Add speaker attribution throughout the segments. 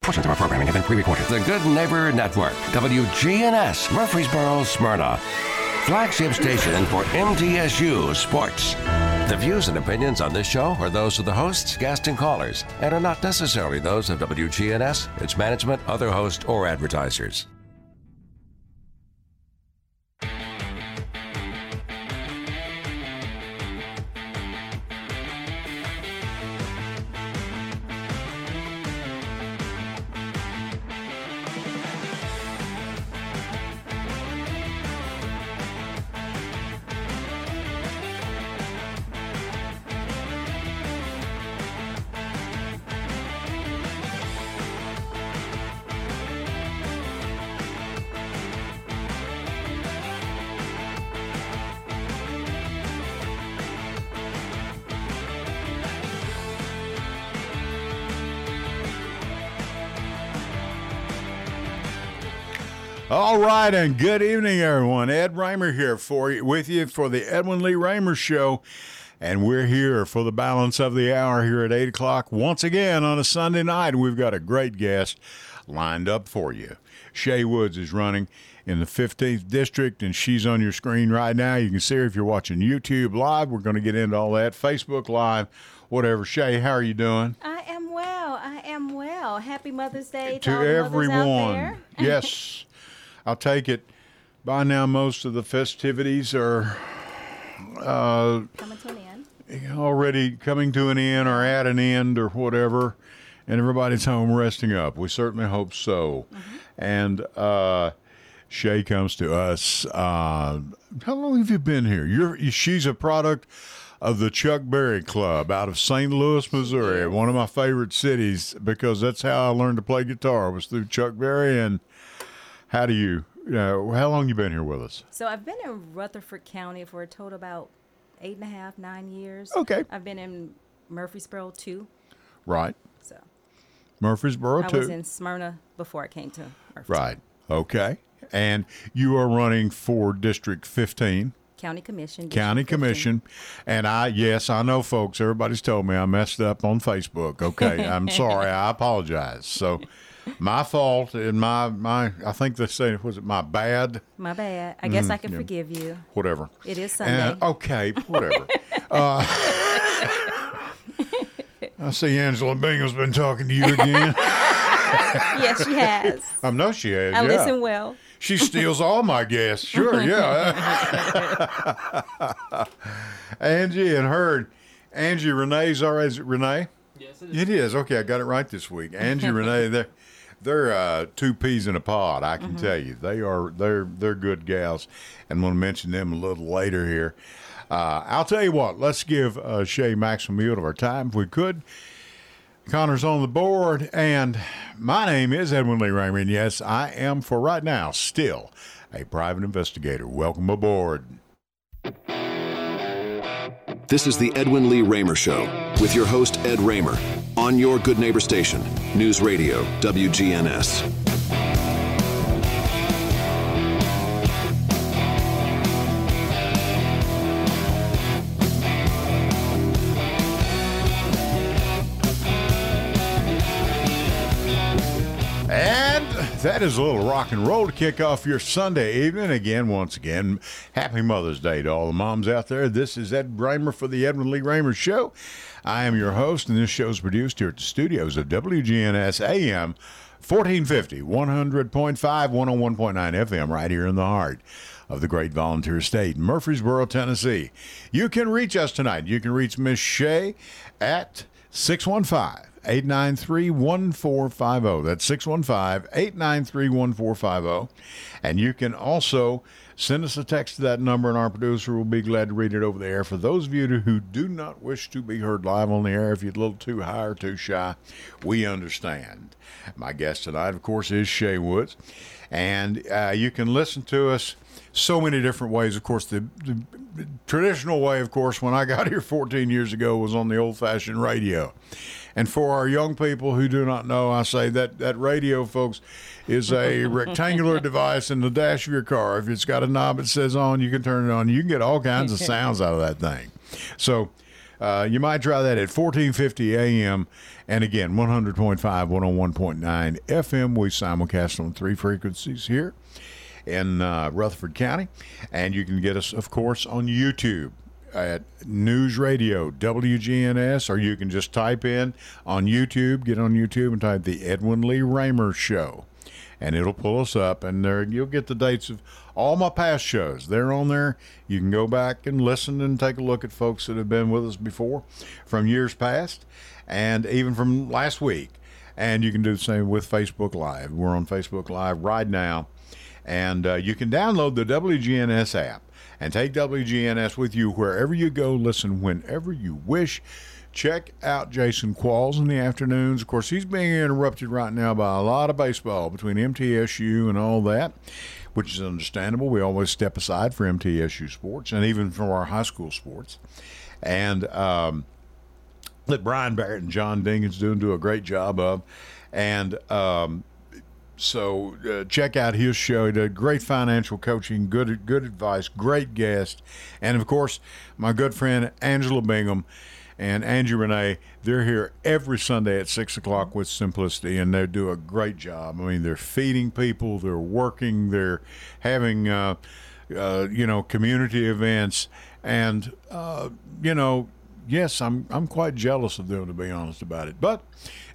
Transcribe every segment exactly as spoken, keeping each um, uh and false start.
Speaker 1: Portions of our programming have been pre-recorded. The Good Neighbor Network, W G N S, Murfreesboro, Smyrna. Flagship station for M T S U Sports. The views and opinions on this show are those of the hosts, guests, and callers, and are not necessarily those of W G N S, its management, other hosts, or advertisers.
Speaker 2: All right, and good evening, everyone. Ed Raymer here for you, with you for the Edwin Lee Raymer Show, and we're here for the balance of the hour here at eight o'clock once again on a Sunday night. We've got a great guest lined up for you. Shay Woods is running in the fifteenth District, and she's on your screen right now. You can see her if you're watching YouTube Live. We're going to get into all that, Facebook Live, whatever. Shay, how are you doing?
Speaker 3: I am well. I am well. Happy Mother's Day to,
Speaker 2: to
Speaker 3: all the
Speaker 2: everyone.
Speaker 3: mothers out there.
Speaker 2: Yes. I'll take it. By now, most of the festivities are uh,
Speaker 3: coming to an end.
Speaker 2: Already coming to an end or at an end or whatever, and everybody's home resting up. We certainly hope so. Mm-hmm. And uh, Shay comes to us. Uh, how long have you been here? You're, she's a product of the Chuck Berry Club out of Saint Louis, Missouri, yes. One of my favorite cities, because that's how I learned to play guitar, was through Chuck Berry. And how do you, you know, how long you been here with us?
Speaker 3: So I've been in Rutherford County for a total about eight and a half, nine years.
Speaker 2: Okay.
Speaker 3: I've been in Murfreesboro too.
Speaker 2: Right.
Speaker 3: So
Speaker 2: Murfreesboro
Speaker 3: I
Speaker 2: too.
Speaker 3: I was in Smyrna before I came to Murfreesboro.
Speaker 2: Right. Okay. And you are running for District fifteen.
Speaker 3: County Commission. District
Speaker 2: County
Speaker 3: fifteen.
Speaker 2: Commission. And I, yes, I know, folks, everybody's told me I messed up on Facebook. Okay. I'm sorry. I apologize. So my fault and my, my, I think they say, was it my bad?
Speaker 3: My bad. I guess
Speaker 2: Mm,
Speaker 3: I can
Speaker 2: yeah.
Speaker 3: forgive you.
Speaker 2: Whatever.
Speaker 3: It is Sunday.
Speaker 2: And, okay, whatever. uh, I see Angela Bingham's been talking to you again.
Speaker 3: Yes, she has.
Speaker 2: I know she has,
Speaker 3: I
Speaker 2: yeah.
Speaker 3: listen well.
Speaker 2: She steals all my guests. Sure, yeah. Angie and her, Angie Renee's all right. Is it Renee?
Speaker 4: Yes, it is.
Speaker 2: It is. Okay, I got it right this week. Angie Renee, they're they're uh, two peas in a pod. I can mm-hmm. tell you, they are they're they're good gals, and we'll mention them a little later here. Uh, I'll tell you what. Let's give uh, Shay maximum yield of our time if we could. Connor's on the board, and my name is Edwin Lee Raymer, and yes, I am, for right now, still a private investigator. Welcome aboard.
Speaker 5: This is the Edwin Lee Raymer Show with your host, Ed Raymer, on your Good Neighbor station, News Radio, W G N S.
Speaker 2: That is a little rock and roll to kick off your Sunday evening. Again, once again, happy Mother's Day to all the moms out there. This is Ed Raymer for the Edwin Lee Raymer Show. I am your host, and this show is produced here at the studios of W G N S A M fourteen fifty, one hundred point five, one oh one point nine F M, right here in the heart of the great volunteer state, Murfreesboro, Tennessee. You can reach us tonight. You can reach Miss Shay at six one five, eight nine three, one four five zero. That's six one five, eight nine three, one four five zero. And you can also send us a text to that number, and our producer will be glad to read it over the air. For those of you who do not wish to be heard live on the air, if you're a little too high or too shy, we understand. My guest tonight, of course, is Shay Woods. And uh, you can listen to us so many different ways. Of course, the, the traditional way, of course, when I got here fourteen years ago, was on the old-fashioned radio. And for our young people who do not know, I say that that radio, folks, is a rectangular device in the dash of your car. If it's got a knob that says on, you can turn it on. You can get all kinds of sounds out of that thing. So Uh, you might try that at fourteen fifty A M. And again, one hundred point five, one oh one point nine F M. We simulcast on three frequencies here in uh, Rutherford County. And you can get us, of course, on YouTube at News Radio W G N S, or you can just type in on YouTube, get on YouTube and type the Edwin Lee Raymer Show. And it'll pull us up, and there you'll get the dates of all my past shows. They're on there. You can go back and listen and take a look at folks that have been with us before from years past and even from last week. And you can do the same with Facebook Live. We're on Facebook Live right now. And uh, you can download the W G N S app and take W G N S with you wherever you go. Listen whenever you wish. Check out Jason Qualls in the afternoons. Of course, he's being interrupted right now by a lot of baseball between M T S U and all that, which is understandable. We always step aside for M T S U sports and even for our high school sports. And um, that Brian Barrett and John Dinkins do, do a great job of. And um, so uh, check out his show. He did great financial coaching, good, good advice, great guest. And, of course, my good friend Angela Bingham and Angie Renee, they're here every Sunday at six o'clock with Simplicity, and they do a great job. I mean, they're feeding people, they're working, they're having, uh, uh, you know, community events. And, uh, you know, yes, I'm I'm quite jealous of them, to be honest about it. But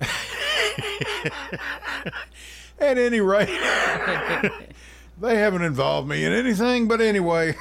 Speaker 2: at any rate, they haven't involved me in anything. But anyway,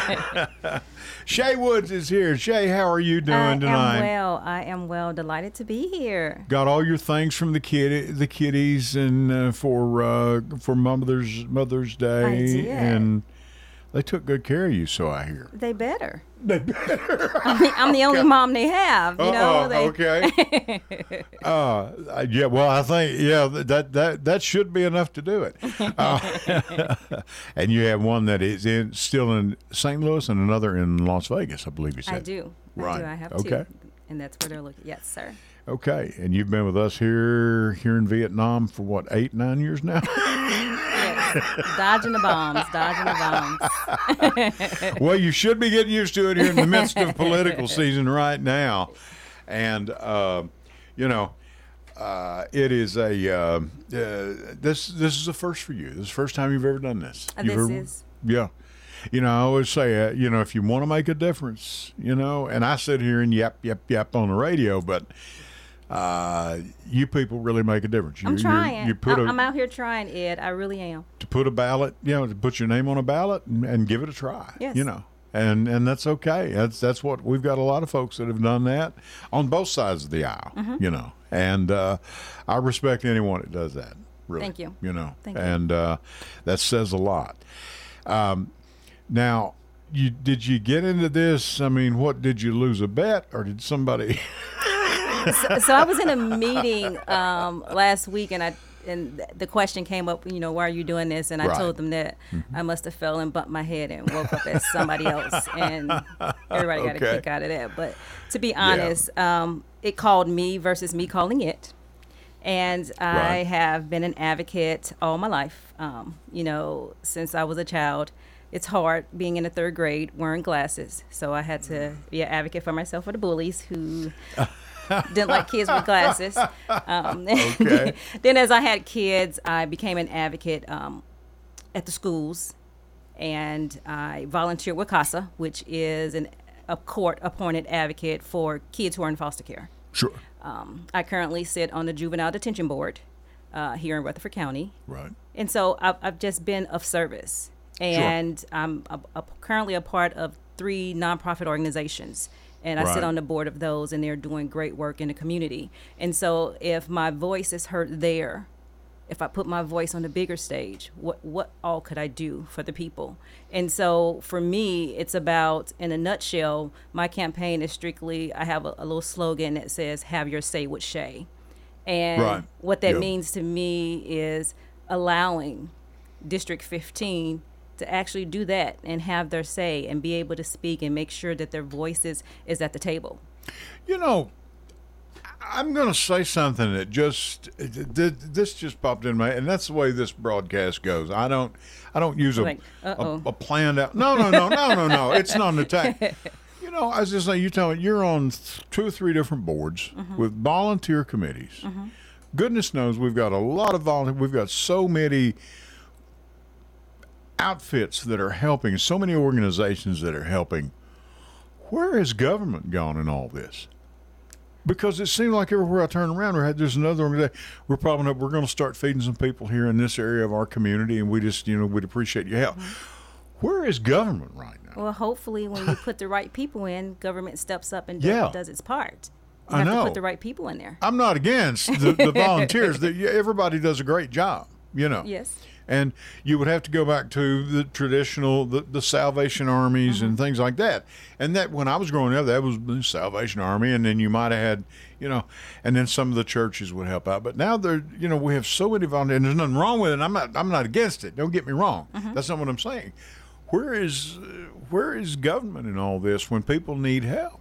Speaker 2: Shay Woods is here. Shay, how are you doing
Speaker 3: I
Speaker 2: tonight?
Speaker 3: I am well. I am well. Delighted to be here.
Speaker 2: Got all your things from the kid, the kiddies, and uh, for uh, for Mother's Mother's Day,
Speaker 3: I did.
Speaker 2: and they took good care of you, so I hear.
Speaker 3: They better.
Speaker 2: They better.
Speaker 3: I'm the, I'm the only mom they have. You know.
Speaker 2: Uh-oh,
Speaker 3: They,
Speaker 2: okay. uh, yeah. Well, I think yeah that that that should be enough to do it. Uh, and you have one that is in still in Saint Louis and another in Las Vegas, I believe you said.
Speaker 3: I do.
Speaker 2: Right.
Speaker 3: I do. I have
Speaker 2: Okay.
Speaker 3: two. And that's where they're looking. Yes, sir.
Speaker 2: Okay, and you've been with us here here in Vietnam for what, eight, nine years now?
Speaker 3: Yes. Dodging the bombs. Dodging the bombs.
Speaker 2: Well, you should be getting used to it here in the midst of political season right now, and uh, you know, uh, it is a uh, uh, this this is a first for you. This is the first time you've ever done this.
Speaker 3: Uh,
Speaker 2: You've
Speaker 3: this
Speaker 2: ever-
Speaker 3: is.
Speaker 2: Yeah. You know, I always say, uh, you know, if you want to make a difference, you know, and I sit here and yap, yap, yap on the radio, but uh, you people really make a difference. You,
Speaker 3: I'm
Speaker 2: you-
Speaker 3: trying.
Speaker 2: You put
Speaker 3: I-
Speaker 2: a,
Speaker 3: I'm out here trying, Ed. I really am.
Speaker 2: to put a ballot, you know, to put your name on a ballot and, and give it a try.
Speaker 3: Yes.
Speaker 2: You know, and and that's okay. That's that's what we've got a lot of folks that have done that on both sides of the aisle.
Speaker 3: Mm-hmm.
Speaker 2: You know, and uh, I respect anyone that does that. Really.
Speaker 3: Thank you.
Speaker 2: You know,
Speaker 3: Thank you.
Speaker 2: and uh, that says a lot. Um, now, you did you get into this? I mean, what did you lose a bet, or did somebody?
Speaker 3: so, so I was in a meeting um, last week, and I and th- the question came up. You know, why are you doing this? And I
Speaker 2: Right.
Speaker 3: told them that I must have fell and bumped my head and woke up as somebody else, and everybody got
Speaker 2: Okay.
Speaker 3: a kick out of that. But to be honest, um, it called me versus me calling it. And I
Speaker 2: Right.
Speaker 3: have been an advocate all my life. Um, you know, since I was a child. It's hard being in the third grade wearing glasses. So I had to be an advocate for myself for the bullies who didn't like kids with glasses. Um,
Speaker 2: Okay.
Speaker 3: Then as I had kids, I became an advocate um, at the schools. And I volunteered with CASA, which is an, a court-appointed advocate for kids who are in foster care.
Speaker 2: Sure.
Speaker 3: Um, I currently sit on the Juvenile Detention Board uh, here in Rutherford County.
Speaker 2: Right.
Speaker 3: And so I've, I've just been of service. And I'm a, a, currently a part of three nonprofit organizations. And I
Speaker 2: Right.
Speaker 3: sit on the board of those, and they're doing great work in the community. And so if my voice is heard there, if I put my voice on the bigger stage, what, what all could I do for the people? And so for me, it's about, in a nutshell, my campaign is strictly, I have a, a little slogan that says, have your say with Shay. And
Speaker 2: Right.
Speaker 3: what that
Speaker 2: Yeah.
Speaker 3: means to me is allowing District fifteen to actually do that and have their say and be able to speak and make sure that their voices is at the table.
Speaker 2: You know, I'm going to say something that just this just popped in my, and that's the way this broadcast goes. I don't, I don't use a
Speaker 3: Like,
Speaker 2: a,
Speaker 3: uh-oh.
Speaker 2: a planned out. No, no, no, no, no, no. It's not an attack. You You know, I was just like, you tell me, you're on th- two or three different boards mm-hmm. with volunteer committees. Mm-hmm. Goodness knows we've got a lot of volunteer. We've got so many outfits that are helping, so many organizations that are helping. Where has government gone in all this? Because it seemed like everywhere I turn around, we had there's another organization. We're probably we're going to start feeding some people here in this area of our community, and we just you know we'd appreciate your help. Mm-hmm. Where is government right now?
Speaker 3: Well, hopefully, when you put the right people in, government steps up and do,
Speaker 2: yeah.
Speaker 3: does its part. You
Speaker 2: I
Speaker 3: have
Speaker 2: know.
Speaker 3: to put the right people in there.
Speaker 2: I'm not against the, the volunteers. the, everybody does a great job, you know.
Speaker 3: Yes.
Speaker 2: And you would have to go back to the traditional, the, the Salvation Armies mm-hmm. and things like that. And that when I was growing up, that was the Salvation Army. And then you might have had, you know, and then some of the churches would help out. But now they're, you know, we have so many volunteers. And there's nothing wrong with it. I'm not, I'm not against it. Don't get me wrong. Mm-hmm. That's not what I'm saying. Where is, where is government in all this when people need help?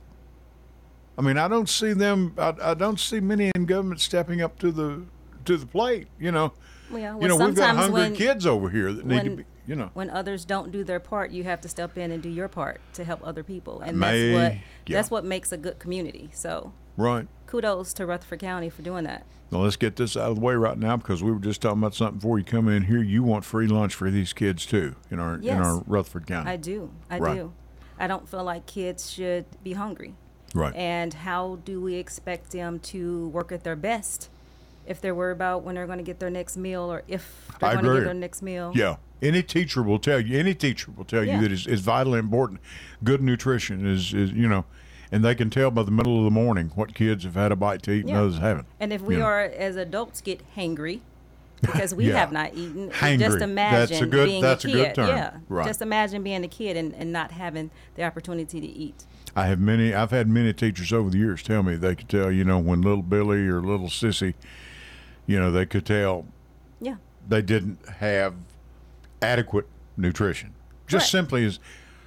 Speaker 2: I mean, I don't see them. I, I don't see many in government stepping up to the, to the plate. You know.
Speaker 3: Well, well,
Speaker 2: you know, we've got hungry
Speaker 3: when,
Speaker 2: kids over here that need
Speaker 3: when,
Speaker 2: to be, you know.
Speaker 3: When others don't do their part, you have to step in and do your part to help other people. And
Speaker 2: May,
Speaker 3: that's what
Speaker 2: yeah.
Speaker 3: that's what makes a good community. So
Speaker 2: right.
Speaker 3: kudos to Rutherford County for doing that.
Speaker 2: Now, let's get this out of the way right now because we were just talking about something before you come in here. You want free lunch for these kids, too, in our,
Speaker 3: yes,
Speaker 2: in our Rutherford County.
Speaker 3: I do. I
Speaker 2: right.
Speaker 3: do. I don't feel like kids should be hungry.
Speaker 2: Right.
Speaker 3: And how do we expect them to work at their best if they're worried about when they're going to get their next meal or if they're
Speaker 2: I
Speaker 3: going to
Speaker 2: agree.
Speaker 3: get their next meal?
Speaker 2: Yeah. Any teacher will tell you, any teacher will tell
Speaker 3: yeah.
Speaker 2: you that it's, it's vitally important. Good nutrition is, is, you know, and they can tell by the middle of the morning what kids have had a bite to eat
Speaker 3: yeah.
Speaker 2: and others haven't.
Speaker 3: And if we
Speaker 2: you know.
Speaker 3: are, as adults, get hangry because we
Speaker 2: yeah.
Speaker 3: have not eaten,
Speaker 2: hangry.
Speaker 3: just imagine
Speaker 2: that's a good,
Speaker 3: being
Speaker 2: that's
Speaker 3: a
Speaker 2: a
Speaker 3: kid.
Speaker 2: good term.
Speaker 3: Yeah.
Speaker 2: Right.
Speaker 3: Just imagine being a kid and, and not having the opportunity to eat.
Speaker 2: I have many, I've had many teachers over the years tell me they could tell, you know, when little Billy or little Sissy, you know, they could tell
Speaker 3: yeah.
Speaker 2: they didn't have adequate nutrition. Just
Speaker 3: Correct.
Speaker 2: simply as,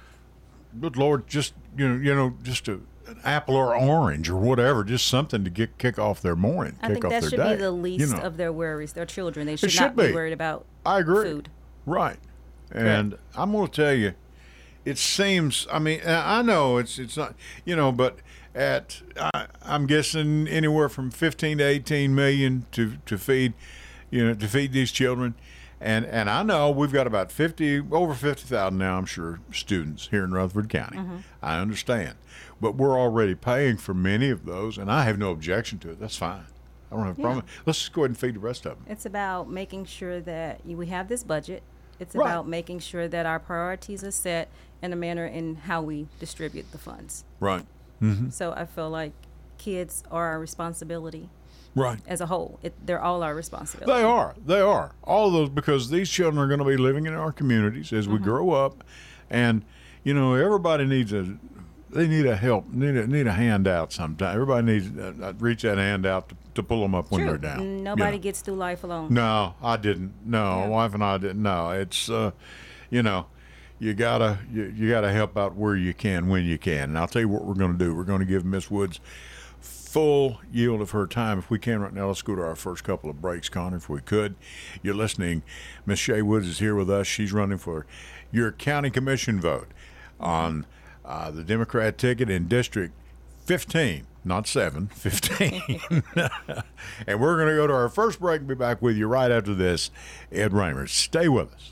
Speaker 2: good Lord, just, you know, you know, just a, an apple or orange or whatever, just something to get kick off their morning,
Speaker 3: I
Speaker 2: kick
Speaker 3: think
Speaker 2: off
Speaker 3: that
Speaker 2: their
Speaker 3: should
Speaker 2: day.
Speaker 3: be the least
Speaker 2: you know.
Speaker 3: of their worries. Their children, they should,
Speaker 2: should
Speaker 3: not be.
Speaker 2: be.
Speaker 3: worried about
Speaker 2: I agree.
Speaker 3: food.
Speaker 2: Right. And
Speaker 3: Correct.
Speaker 2: I'm going to tell you, it seems, I mean, I know it's it's not, you know, but at, I, I'm guessing anywhere from fifteen to eighteen million to, to feed, you know, to feed these children. And and I know we've got about fifty, over fifty thousand now, I'm sure, students here in Rutherford County. Mm-hmm. I understand. But we're already paying for many of those, and I have no objection to it. That's fine. I don't have a
Speaker 3: yeah.
Speaker 2: problem. Let's just go ahead and feed the rest of them.
Speaker 3: It's about making sure that we have this budget. It's
Speaker 2: Right.
Speaker 3: about making sure that our priorities are set in a manner in how we distribute the funds.
Speaker 2: Right. Mm-hmm.
Speaker 3: So I feel like kids are our responsibility.
Speaker 2: Right.
Speaker 3: As a whole, it, they're all our responsibility.
Speaker 2: They are. They are. All of those, because these children are going to be living in our communities as we mm-hmm. grow up. And, you know, everybody needs a, they need a help, need a, need a handout sometime. Everybody needs to uh, reach that hand out to, to pull them up when
Speaker 3: True.
Speaker 2: they're down.
Speaker 3: Nobody
Speaker 2: you know.
Speaker 3: gets through life alone.
Speaker 2: No, I didn't. No,
Speaker 3: Yeah.
Speaker 2: wife and I didn't. No, it's, uh, you know, you gotta you, you gotta help out where you can when you can. And I'll tell you what we're going to do. We're going to give Miss Woods full yield of her time if we can right now. Let's go to our first couple of breaks, Connor, if we could. You're listening. Miss Shay Woods is here with us. She's running for your county commission vote on uh, the Democrat ticket in District fifteen, not seven, fifteen. And we're going to go to our first break and be back with you right after this. Ed Raymer, stay with us.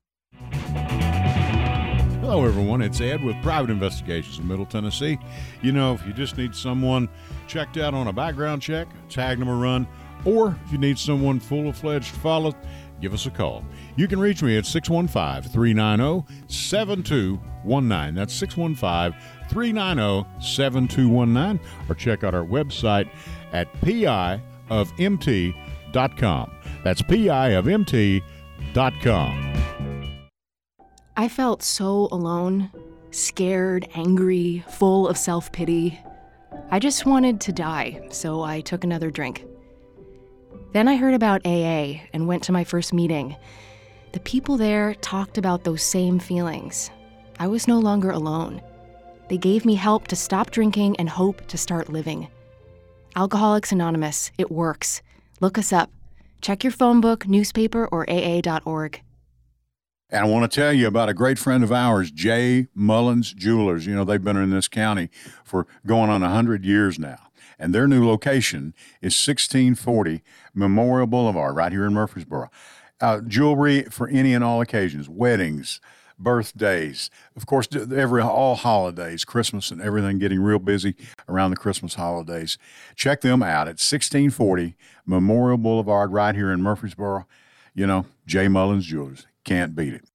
Speaker 2: Hello, everyone. It's Ed with Private Investigations in Middle Tennessee. You know, if you just need someone checked out on a background check, tag them a run, or if you need someone full-fledged to follow, give us a call. You can reach me at six one five, three nine zero, seven two one nine. That's six one five, three nine zero, seven two one nine. Or check out our website at P I of M T dot com. That's P I of M T dot com.
Speaker 4: I felt so alone, scared, angry, full of self-pity. I just wanted to die, so I took another drink. Then I heard about A A and went to my first meeting. The people there talked about those same feelings. I was no longer alone. They gave me help to stop drinking and hope to start living. Alcoholics Anonymous, it works. Look us up. Check your phone book, newspaper, or A A dot org.
Speaker 2: And I want to tell you about a great friend of ours, J. Mullins Jewelers. You know, they've been in this county for going on one hundred years now. And their new location is sixteen forty Memorial Boulevard right here in Murfreesboro. Uh, jewelry for any and all occasions, weddings, birthdays, of course, every all holidays, Christmas and everything, getting real busy around the Christmas holidays. Check them out at sixteen forty Memorial Boulevard right here in Murfreesboro. You know, J. Mullins Jewelers. Can't beat it.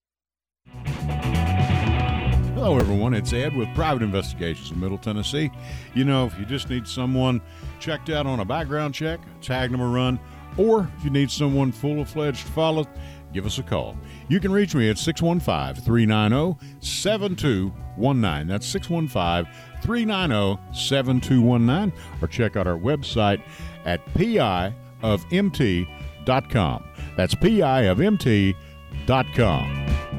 Speaker 2: Hello, everyone. It's Ed with Private Investigations in Middle Tennessee. You know, if you just need someone checked out on a background check, a tag number run, or if you need someone full-fledged followed, give us a call. You can reach me at six one five, three nine zero, seven two one nine. That's six one five, three nine zero, seven two one nine. Or check out our website at P I of M T dot com. That's P I of M T dot com.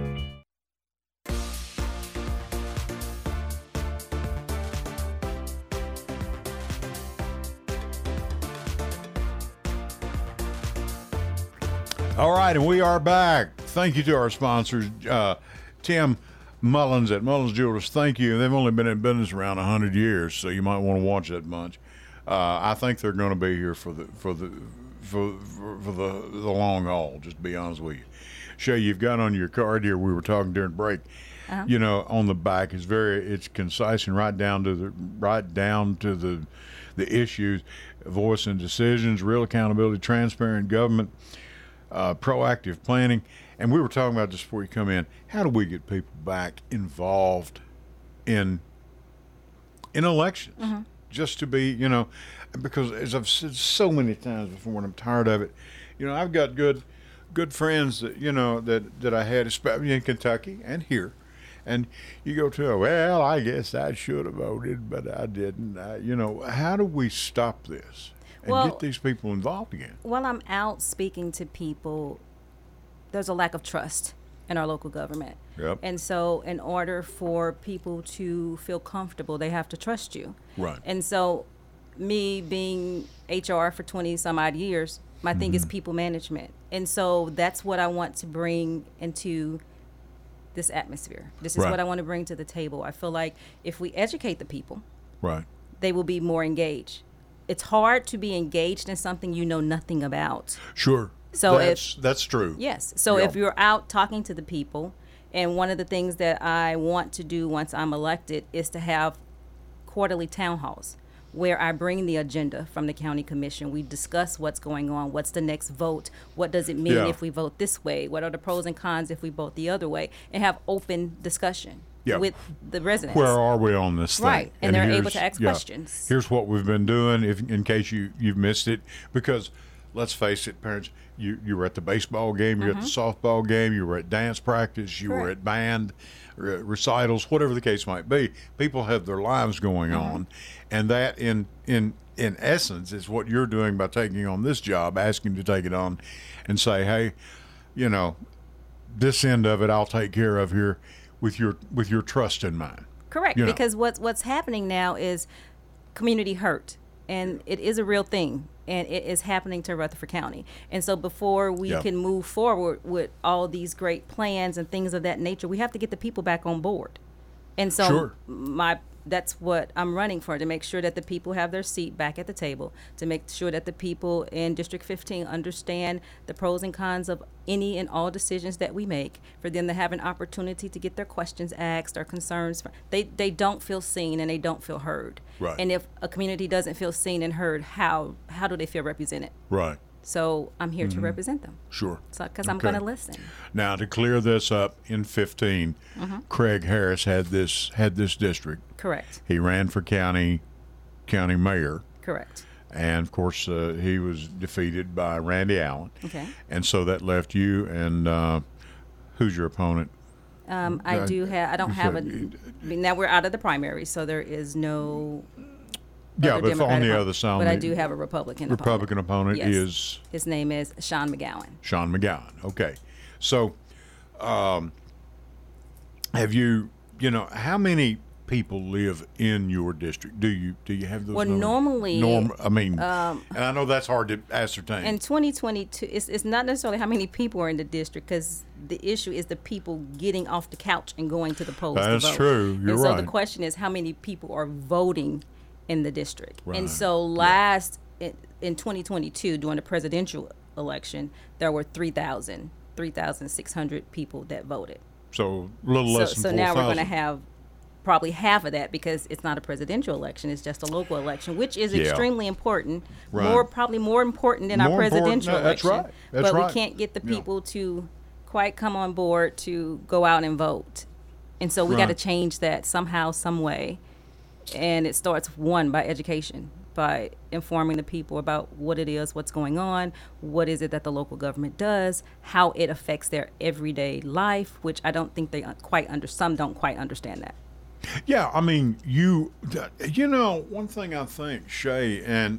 Speaker 2: All right, and we are back. Thank you to our sponsors, uh, Tim Mullins at Mullins Jewelers. Thank you. They've only been in business around one hundred years, so you might want to watch that bunch. Uh, I think they're going to be here for the for the for for, for the the long haul. Just to be honest with you. Shay, you've got on your card here. We were talking during break. Uh-huh. You know, on the back is very it's concise and right down to the right down to the the issues, voice and decisions, real accountability, transparent government. Uh, proactive planning, and we were talking about just before you come in, how do we get people back involved in in elections? Mm-hmm. Just to be, you know, because as I've said so many times before, and I'm tired of it, you know, I've got good good friends that, you know, that, that I had, especially in Kentucky and here, and you go to, well, I guess I should have voted, but I didn't. I, you know, how do we stop this? And well, get these people involved again.
Speaker 3: While I'm out speaking to people, there's a lack of trust in our local government.
Speaker 2: Yep.
Speaker 3: And so in order for people to feel comfortable, they have to trust you.
Speaker 2: Right.
Speaker 3: And so me being H R for twenty some odd years, my mm-hmm. thing is people management. And so that's what I want to bring into this atmosphere. This is
Speaker 2: right.
Speaker 3: what I want to bring to the table. I feel like if we educate the people,
Speaker 2: right,
Speaker 3: they will be more engaged. It's hard to be engaged in something you know nothing about.
Speaker 2: Sure.
Speaker 3: So
Speaker 2: that's,
Speaker 3: if
Speaker 2: that's true.
Speaker 3: Yes. So
Speaker 2: yeah.
Speaker 3: if you're out talking to the people, and one of the things that I want to do once I'm elected is to have quarterly town halls where I bring the agenda from the county commission. We discuss what's going on, what's the next vote, what does it mean
Speaker 2: yeah.
Speaker 3: if we vote this way, what are the pros and cons if we vote the other way, and have open discussion. Yeah. With the residents.
Speaker 2: Where are we on this thing?
Speaker 3: Right, and, and they're able to ask yeah, questions.
Speaker 2: Here's what we've been doing, if in case you, you've missed it, because let's face it, parents, you, you were at the baseball game, you were mm-hmm. at the softball game, you were at dance practice, you Correct. were at band re- recitals, whatever the case might be. People have their lives going mm-hmm. on, and that in in in essence is what you're doing by taking on this job, asking to take it on, and say, hey, you know, this end of it I'll take care of here. With your with your trust in mind.
Speaker 3: Correct, you know. Because what's what's happening now is community hurt, and it is a real thing, and it is happening to Rutherford County. And so before we yep. can move forward with all these great plans and things of that nature, we have to get the people back on board. And so
Speaker 2: sure.
Speaker 3: my that's what I'm running for, to make sure that the people have their seat back at the table, to make sure that the people in District fifteen understand the pros and cons of any and all decisions that we make, for them to have an opportunity to get their questions asked or concerns. They they don't feel seen and they don't feel heard.
Speaker 2: Right.
Speaker 3: And if a community doesn't feel seen and heard, how how do they feel represented?
Speaker 2: Right.
Speaker 3: So I'm here
Speaker 2: mm-hmm.
Speaker 3: to represent them.
Speaker 2: Sure.
Speaker 3: So because
Speaker 2: okay.
Speaker 3: I'm going to listen.
Speaker 2: Now, to clear this up, in fifteen, mm-hmm. Craig Harris had this had this district.
Speaker 3: Correct.
Speaker 2: He ran for county county mayor.
Speaker 3: Correct.
Speaker 2: And of course, uh, he was defeated by Randy Allen.
Speaker 3: Okay.
Speaker 2: And so that left you and uh, who's your opponent?
Speaker 3: Um, I uh, do have. I don't have a. I mean, now we're out of the primary, so there is no.
Speaker 2: Yeah, but on the
Speaker 3: opponent,
Speaker 2: other side,
Speaker 3: but I do have a Republican.
Speaker 2: Republican opponent,
Speaker 3: opponent
Speaker 2: is
Speaker 3: yes. His name is Sean McGowan.
Speaker 2: Sean McGowan. Okay, so um, have you? You know, how many people live in your district? Do you do you have those?
Speaker 3: Well,
Speaker 2: numbers?
Speaker 3: normally,
Speaker 2: Norm, I mean,
Speaker 3: um,
Speaker 2: and I know that's hard to ascertain.
Speaker 3: in twenty twenty-two, it's, it's not necessarily how many people are in the district, because the issue is the people getting off the couch and going to the polls
Speaker 2: That's
Speaker 3: to vote.
Speaker 2: true. You're
Speaker 3: and so
Speaker 2: right.
Speaker 3: the question is, how many people are voting in the district?
Speaker 2: Right.
Speaker 3: And so last in, in twenty twenty-two, during the presidential election, there were three thousand, three thousand six hundred people that voted.
Speaker 2: So a little
Speaker 3: So,
Speaker 2: less than
Speaker 3: so
Speaker 2: four
Speaker 3: now we're going to
Speaker 2: thousand.
Speaker 3: have probably half of that, because it's not a presidential election; it's just a local election, which is
Speaker 2: Yeah.
Speaker 3: extremely important.
Speaker 2: Right.
Speaker 3: More probably more important than our
Speaker 2: More important.
Speaker 3: presidential
Speaker 2: No, that's
Speaker 3: election.
Speaker 2: right. That's
Speaker 3: but
Speaker 2: right.
Speaker 3: we can't get the
Speaker 2: Yeah.
Speaker 3: people to quite come on board to go out and vote, and so we got to
Speaker 2: Right.
Speaker 3: change that somehow, some way. And it starts one by education, by informing the people about what it is, what's going on, what is it that the local government does, how it affects their everyday life, which I don't think they un- quite under. Some don't quite understand that.
Speaker 2: Yeah, I mean, you, you know, one thing I think, Shay, and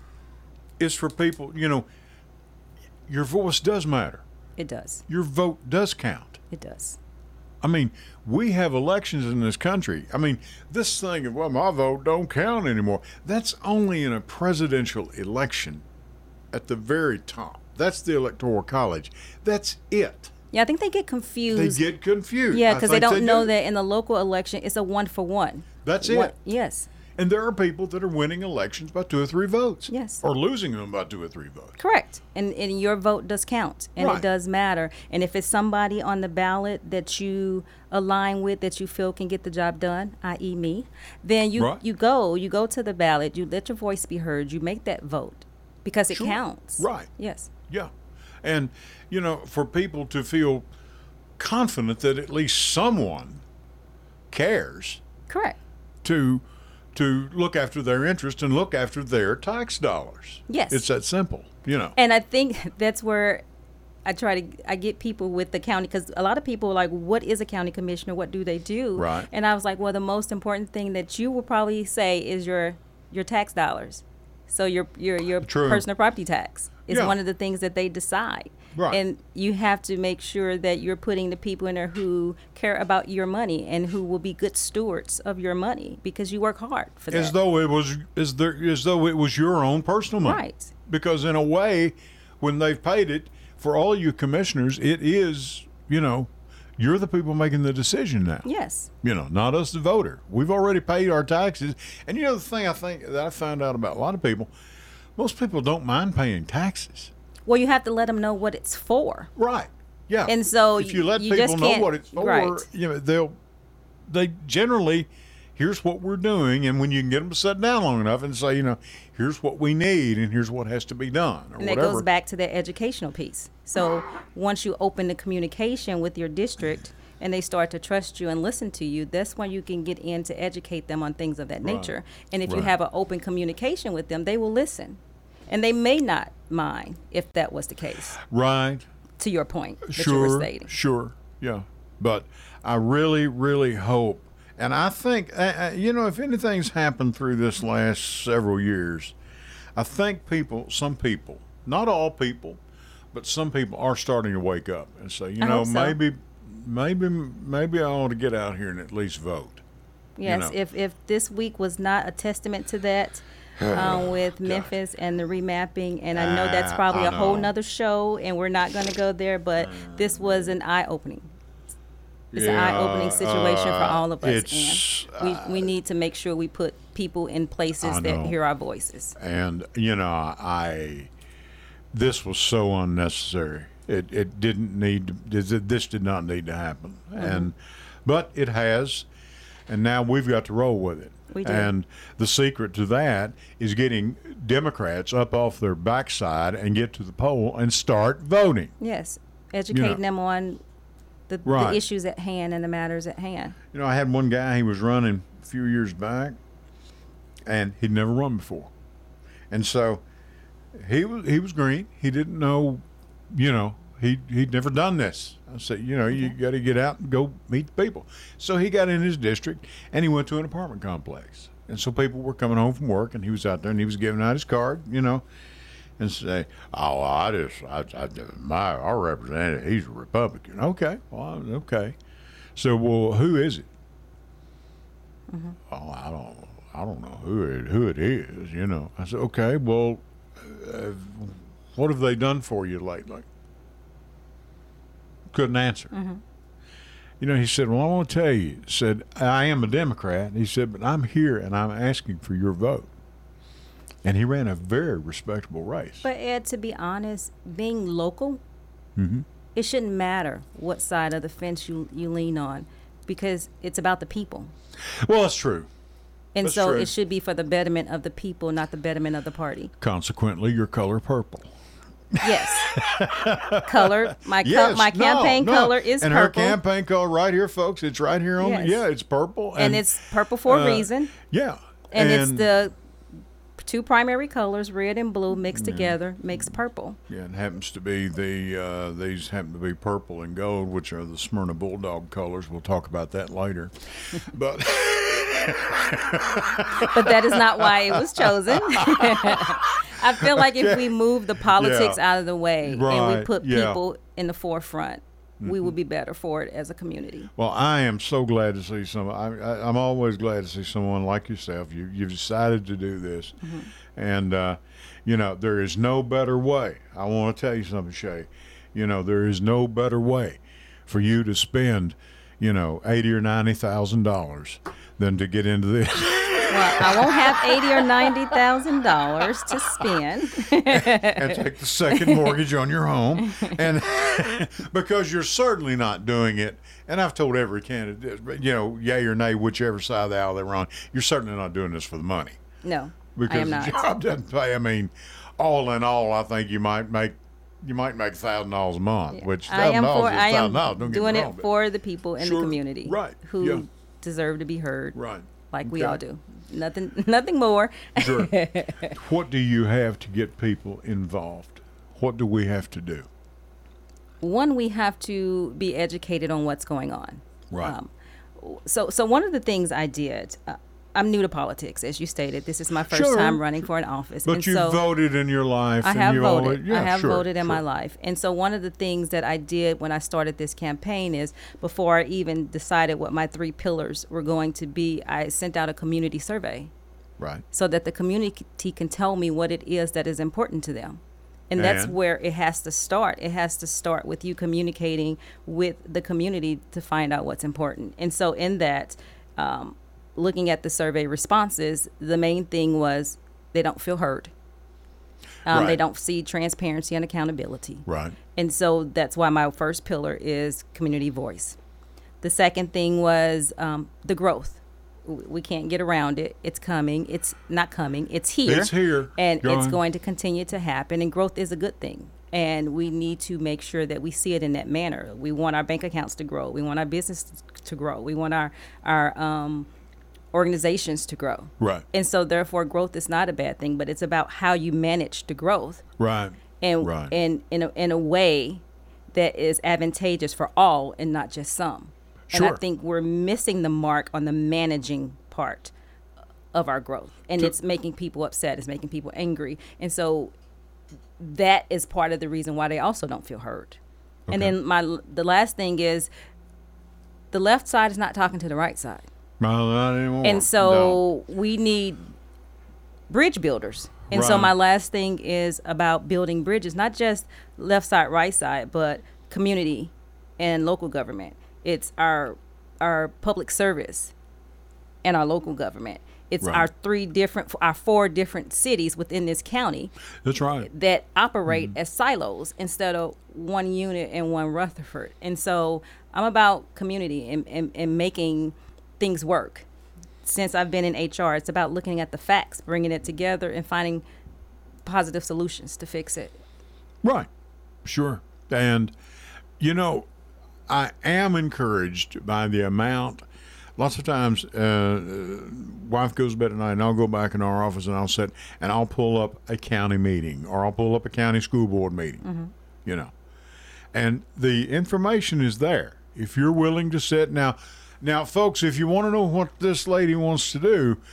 Speaker 2: it's for people, you know, your voice does matter.
Speaker 3: It does.
Speaker 2: Your vote does count.
Speaker 3: It does.
Speaker 2: I mean, we have elections in this country. I mean, this thing of, well, my vote don't count anymore, that's only in a presidential election at the very top. That's the Electoral College. That's it.
Speaker 3: Yeah, I think they get
Speaker 2: They
Speaker 3: confused.
Speaker 2: get confused.
Speaker 3: yeah,
Speaker 2: I
Speaker 3: because they
Speaker 2: think
Speaker 3: don't know
Speaker 2: do.
Speaker 3: that in the local election, it's a one for one.
Speaker 2: That's
Speaker 3: One-
Speaker 2: it.
Speaker 3: Yes.
Speaker 2: And there are people that are winning elections by two or three votes.
Speaker 3: Yes.
Speaker 2: Or losing them by two or three votes.
Speaker 3: Correct. And and your vote does count, and
Speaker 2: Right.
Speaker 3: it does matter. And if it's somebody on the ballot that you align with, that you feel can get the job done, that is me, then you
Speaker 2: Right.
Speaker 3: you go, you go to the ballot, you let your voice be heard, you make that vote, because it
Speaker 2: Sure.
Speaker 3: counts.
Speaker 2: Right.
Speaker 3: Yes.
Speaker 2: Yeah. And, you know, for people to feel confident that at least someone cares
Speaker 3: Correct.
Speaker 2: to to look after their interest and look after their tax dollars.
Speaker 3: Yes.
Speaker 2: It's that simple, you know.
Speaker 3: And I think that's where I try to I get people with the county, because a lot of people are like, what is a county commissioner? What do they do?
Speaker 2: Right.
Speaker 3: And I was like, well, the most important thing that you will probably say is your your tax dollars. So your your your
Speaker 2: True.
Speaker 3: personal property tax is
Speaker 2: Yeah.
Speaker 3: one of the things that they decide.
Speaker 2: Right.
Speaker 3: And you have to make sure that you're putting the people in there who care about your money and who will be good stewards of your money, because you work hard for that.
Speaker 2: As though it was as there as though it was your own personal money.
Speaker 3: Right.
Speaker 2: Because in a way, when they've paid it, for all you commissioners, it is, you know, you're the people making the decision now.
Speaker 3: Yes.
Speaker 2: You know, not us, the voter. We've already paid our taxes. And you know, the thing I think that I found out about a lot of people, most people don't mind paying taxes.
Speaker 3: Well, you have to let them know what it's for.
Speaker 2: Right. Yeah.
Speaker 3: And so
Speaker 2: if you let
Speaker 3: you
Speaker 2: people
Speaker 3: just
Speaker 2: know
Speaker 3: can't-
Speaker 2: what it's for,
Speaker 3: right.
Speaker 2: you know, they'll they generally here's what we're doing, and when you can get them to sit down long enough and say, you know, here's what we need and here's what has to be done or
Speaker 3: And that
Speaker 2: whatever.
Speaker 3: goes back to that educational piece. So once you open the communication with your district and they start to trust you and listen to you, that's when you can get in to educate them on things of that nature. And if you
Speaker 2: Right.
Speaker 3: have an open communication with them, they will listen. And they may not mind if that was the case,
Speaker 2: Right.
Speaker 3: to your point that you were
Speaker 2: Sure.
Speaker 3: stating.
Speaker 2: Sure. Yeah. But I really, really hope, and I think, uh, uh, you know, if anything's happened through this last several years, I think people, some people, not all people, but some people are starting to wake up and say, you
Speaker 3: I
Speaker 2: know,
Speaker 3: hope so.
Speaker 2: maybe, maybe, maybe I ought to get out here and at least vote.
Speaker 3: Yes,
Speaker 2: know.
Speaker 3: if if this week was not a testament to that, um, with Memphis and the remapping, and I know that's
Speaker 2: Ah,
Speaker 3: probably
Speaker 2: I
Speaker 3: a whole
Speaker 2: know.
Speaker 3: nother show, and we're not going to go there, but this was an eye-opening. It's an
Speaker 2: Yeah,
Speaker 3: eye-opening situation for all of us,
Speaker 2: it's,
Speaker 3: and we, we need to make sure we put people in places
Speaker 2: I
Speaker 3: that
Speaker 2: know.
Speaker 3: hear our voices.
Speaker 2: And you know, I this was so unnecessary. It it didn't need to, this this did not need to happen.
Speaker 3: Mm-hmm.
Speaker 2: And but it has, and now we've got to roll with it.
Speaker 3: We do.
Speaker 2: And the secret to that is getting Democrats up off their backside and get to the poll and start voting.
Speaker 3: Yes, educating them on the,
Speaker 2: Right.
Speaker 3: the issues at hand and the matters at hand.
Speaker 2: You know, I had one guy, he was running a few years back, and he'd never run before. And so he was he was green. He didn't know, you know, he he'd never done this. I said, you know, you got to get out and go meet the people. So he got in his district, and he went to an apartment complex. And so people were coming home from work, and he was out there, and he was giving out his card, you know, and say, oh, well, I just, I, I, my, our representative, he's a Republican. Okay, well, okay. So, well, who is it?
Speaker 3: Mm-hmm.
Speaker 2: Oh, I don't, I don't know who it, who it is, you know. I said, okay, well, uh, what have they done for you lately? Couldn't answer.
Speaker 3: Mm-hmm.
Speaker 2: You know, he said, well, I want to tell you, he said, I am a Democrat. He said, but I'm here and I'm asking for your vote. And he ran a very respectable race.
Speaker 3: But Ed, to be honest, being local,
Speaker 2: mm-hmm.
Speaker 3: it shouldn't matter what side of the fence you, you lean on, because it's about the people.
Speaker 2: Well, that's true.
Speaker 3: And
Speaker 2: that's
Speaker 3: so
Speaker 2: true.
Speaker 3: It should be for the betterment of the people, not the betterment of the party.
Speaker 2: Consequently, your color purple.
Speaker 3: Yes. Color. My
Speaker 2: yes,
Speaker 3: co- my campaign
Speaker 2: no, no.
Speaker 3: color is
Speaker 2: and
Speaker 3: purple.
Speaker 2: And her campaign color right here, folks. It's right here on
Speaker 3: yes.
Speaker 2: the, yeah, it's purple.
Speaker 3: And, and it's purple for
Speaker 2: uh,
Speaker 3: a reason.
Speaker 2: Yeah.
Speaker 3: And, and it's the two primary colors, red and blue, mixed
Speaker 2: yeah.
Speaker 3: together, makes purple.
Speaker 2: Yeah, and happens to be the, uh, these happen to be purple and gold, which are the Smyrna Bulldog colors. We'll talk about that later. But
Speaker 3: but that is not why it was chosen. I feel like if we move the politics
Speaker 2: yeah.
Speaker 3: out of the way
Speaker 2: right.
Speaker 3: and we put
Speaker 2: yeah.
Speaker 3: people in the forefront, mm-hmm. we would be better for it as a community.
Speaker 2: Well, I am so glad to see some. I, I, I'm always glad to see someone like yourself. You, you've decided to do this, mm-hmm. and uh, you know there is no better way. I want to tell you something, Shay. You know there is no better way for you to spend, you know, eighty or ninety thousand dollars than to get into this.
Speaker 3: Well, I won't have eighty or ninety thousand dollars to spend,
Speaker 2: and take the second mortgage on your home, and because you're certainly not doing it. And I've told every candidate, you know, yay or nay, whichever side of the aisle they're on, you're certainly not doing this for the money.
Speaker 3: No,
Speaker 2: because
Speaker 3: I am not.
Speaker 2: the job doesn't pay. I mean, all in all, I think you might make you might make thousand dollars a month, yeah. which
Speaker 3: I am for. I am
Speaker 2: Don't
Speaker 3: doing
Speaker 2: get me wrong,
Speaker 3: it for the people in
Speaker 2: sure,
Speaker 3: the community,
Speaker 2: right?
Speaker 3: Who
Speaker 2: yeah.
Speaker 3: deserve to be heard,
Speaker 2: right?
Speaker 3: Like we
Speaker 2: okay.
Speaker 3: all do. Nothing, nothing more.
Speaker 2: Sure. What do you have to get people involved? What do we have to do?
Speaker 3: One, we have to be educated on what's going on.
Speaker 2: Right.
Speaker 3: Um, so, so one of the things I did, uh, I'm new to politics, as you stated. This is my first
Speaker 2: sure.
Speaker 3: time running for an office.
Speaker 2: But
Speaker 3: and
Speaker 2: you
Speaker 3: so
Speaker 2: voted in your life.
Speaker 3: I
Speaker 2: and
Speaker 3: have
Speaker 2: you
Speaker 3: voted.
Speaker 2: Always, yeah,
Speaker 3: I have
Speaker 2: sure,
Speaker 3: voted in
Speaker 2: sure.
Speaker 3: my life. And so one of the things that I did when I started this campaign is, before I even decided what my three pillars were going to be, I sent out a community survey.
Speaker 2: Right.
Speaker 3: So that the community can tell me what it is that is important to them. And that's
Speaker 2: and?
Speaker 3: where it has to start. It has to start with you communicating with the community to find out what's important. And so in that, um, looking at the survey responses, the main thing was they don't feel heard. Um,
Speaker 2: right.
Speaker 3: They don't see transparency and accountability.
Speaker 2: Right.
Speaker 3: And so that's why my first pillar is community voice. The second thing was um, the growth. We can't get around it. It's coming. It's not coming. It's here.
Speaker 2: It's here.
Speaker 3: And
Speaker 2: Go
Speaker 3: it's
Speaker 2: on.
Speaker 3: going to continue to happen. And growth is a good thing. And we need to make sure that we see it in that manner. We want our bank accounts to grow. We want our business to grow. We want our, our um, organizations to grow.
Speaker 2: Right.
Speaker 3: And so therefore growth is not a bad thing, but it's about how you manage the growth.
Speaker 2: Right.
Speaker 3: And,
Speaker 2: right.
Speaker 3: and in, a, in a way that is advantageous for all and not just some.
Speaker 2: Sure.
Speaker 3: And I think we're missing the mark on the managing part of our growth. And
Speaker 2: to-
Speaker 3: it's making people upset. It's making people angry. And so that is part of the reason why they also don't feel heard.
Speaker 2: Okay.
Speaker 3: And then my the last thing is the left side is not talking to the right side.
Speaker 2: No, not anymore.
Speaker 3: And so no. we need bridge builders. And
Speaker 2: right.
Speaker 3: so my last thing is about building bridges, not just left side, right side, but community and local government. It's our our public service and our local government. It's
Speaker 2: right.
Speaker 3: our three different, our four different cities within this county.
Speaker 2: That's right.
Speaker 3: That operate
Speaker 2: mm-hmm.
Speaker 3: as silos instead of one unit and one Rutherford. And so I'm about community and, and, and making things work. Since I've been in H R, it's about looking at the facts, bringing it together, and finding positive solutions to fix it.
Speaker 2: Right. Sure. And, you know, I am encouraged by the amount. Lots of times, uh, wife goes to bed at night, and I'll go back in our office and I'll sit and I'll pull up a county meeting or I'll pull up a county school board meeting, mm-hmm. you know, and the information is there if you're willing to sit. Now, now, folks, if you want to know what this lady wants to do,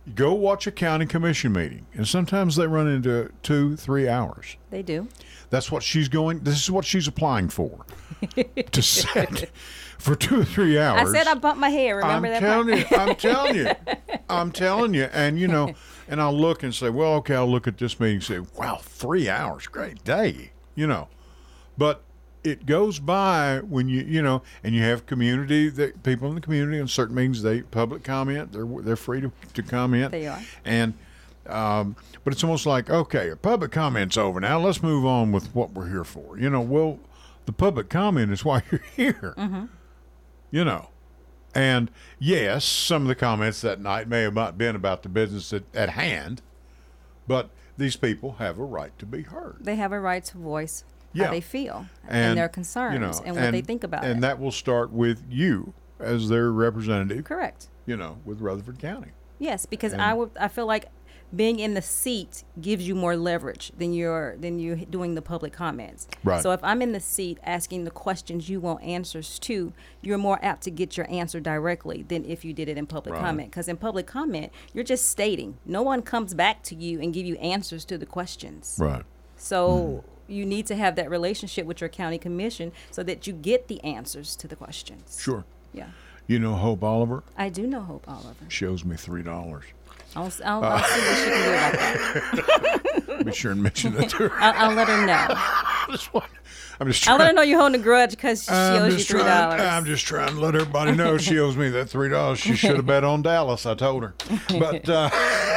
Speaker 2: Go watch a county commission meeting, and sometimes they run into two, three hours.
Speaker 3: They do.
Speaker 2: That's what she's going. This is what she's applying for. To sit for two or three hours.
Speaker 3: I said I bumped my hair. Remember
Speaker 2: I'm
Speaker 3: that
Speaker 2: telling
Speaker 3: part?
Speaker 2: you. I'm telling you. I'm telling you. And you know, and I'll look and say, well, okay, I'll look at this meeting and say, wow, three hours, great day. You know, but it goes by when you you know, and you have community that people in the community in certain meetings, they public comment. They're they're free to, to comment.
Speaker 3: They are.
Speaker 2: And um, but it's almost like, okay, public comment's over now. Let's move on with what we're here for. You know, well, the public comment is why you're here.
Speaker 3: Mm-hmm.
Speaker 2: You know, and yes, some of the comments that night may have not been about the business at, at hand, but these people have a right to be heard.
Speaker 3: They have a right to voice
Speaker 2: Yeah.
Speaker 3: how they feel and,
Speaker 2: And,
Speaker 3: their concerns
Speaker 2: you know,
Speaker 3: and what they think about
Speaker 2: and
Speaker 3: it.
Speaker 2: that will start with you as their representative.
Speaker 3: Correct.
Speaker 2: You know, with Rutherford County.
Speaker 3: Yes, because
Speaker 2: And-
Speaker 3: I would. I feel like being in the seat gives you more leverage than you're than you doing the public comments.
Speaker 2: Right.
Speaker 3: So if I'm in the seat asking the questions you want answers to, you're more apt to get your answer directly than if you did it in public
Speaker 2: Right.
Speaker 3: comment. Because in public comment, you're just stating. No one comes back to you and give you answers to the questions.
Speaker 2: Right.
Speaker 3: So you need to have that relationship with your county commission so that you get the answers to the questions.
Speaker 2: Sure.
Speaker 3: Yeah.
Speaker 2: You know Hope Oliver?
Speaker 3: I do know Hope Oliver.
Speaker 2: Shows me three dollars.
Speaker 3: I'll, I'll, I'll see what she can do about that.
Speaker 2: Be sure and mention that to her.
Speaker 3: I'll, I'll let her know.
Speaker 2: I just want- I'm just
Speaker 3: I'll
Speaker 2: trying.
Speaker 3: let her know you're holding a grudge because she
Speaker 2: I'm
Speaker 3: owes you
Speaker 2: just
Speaker 3: three
Speaker 2: trying.
Speaker 3: dollars.
Speaker 2: I'm just trying to let everybody know she owes me that three dollars. She should have bet on Dallas. I told her, but uh,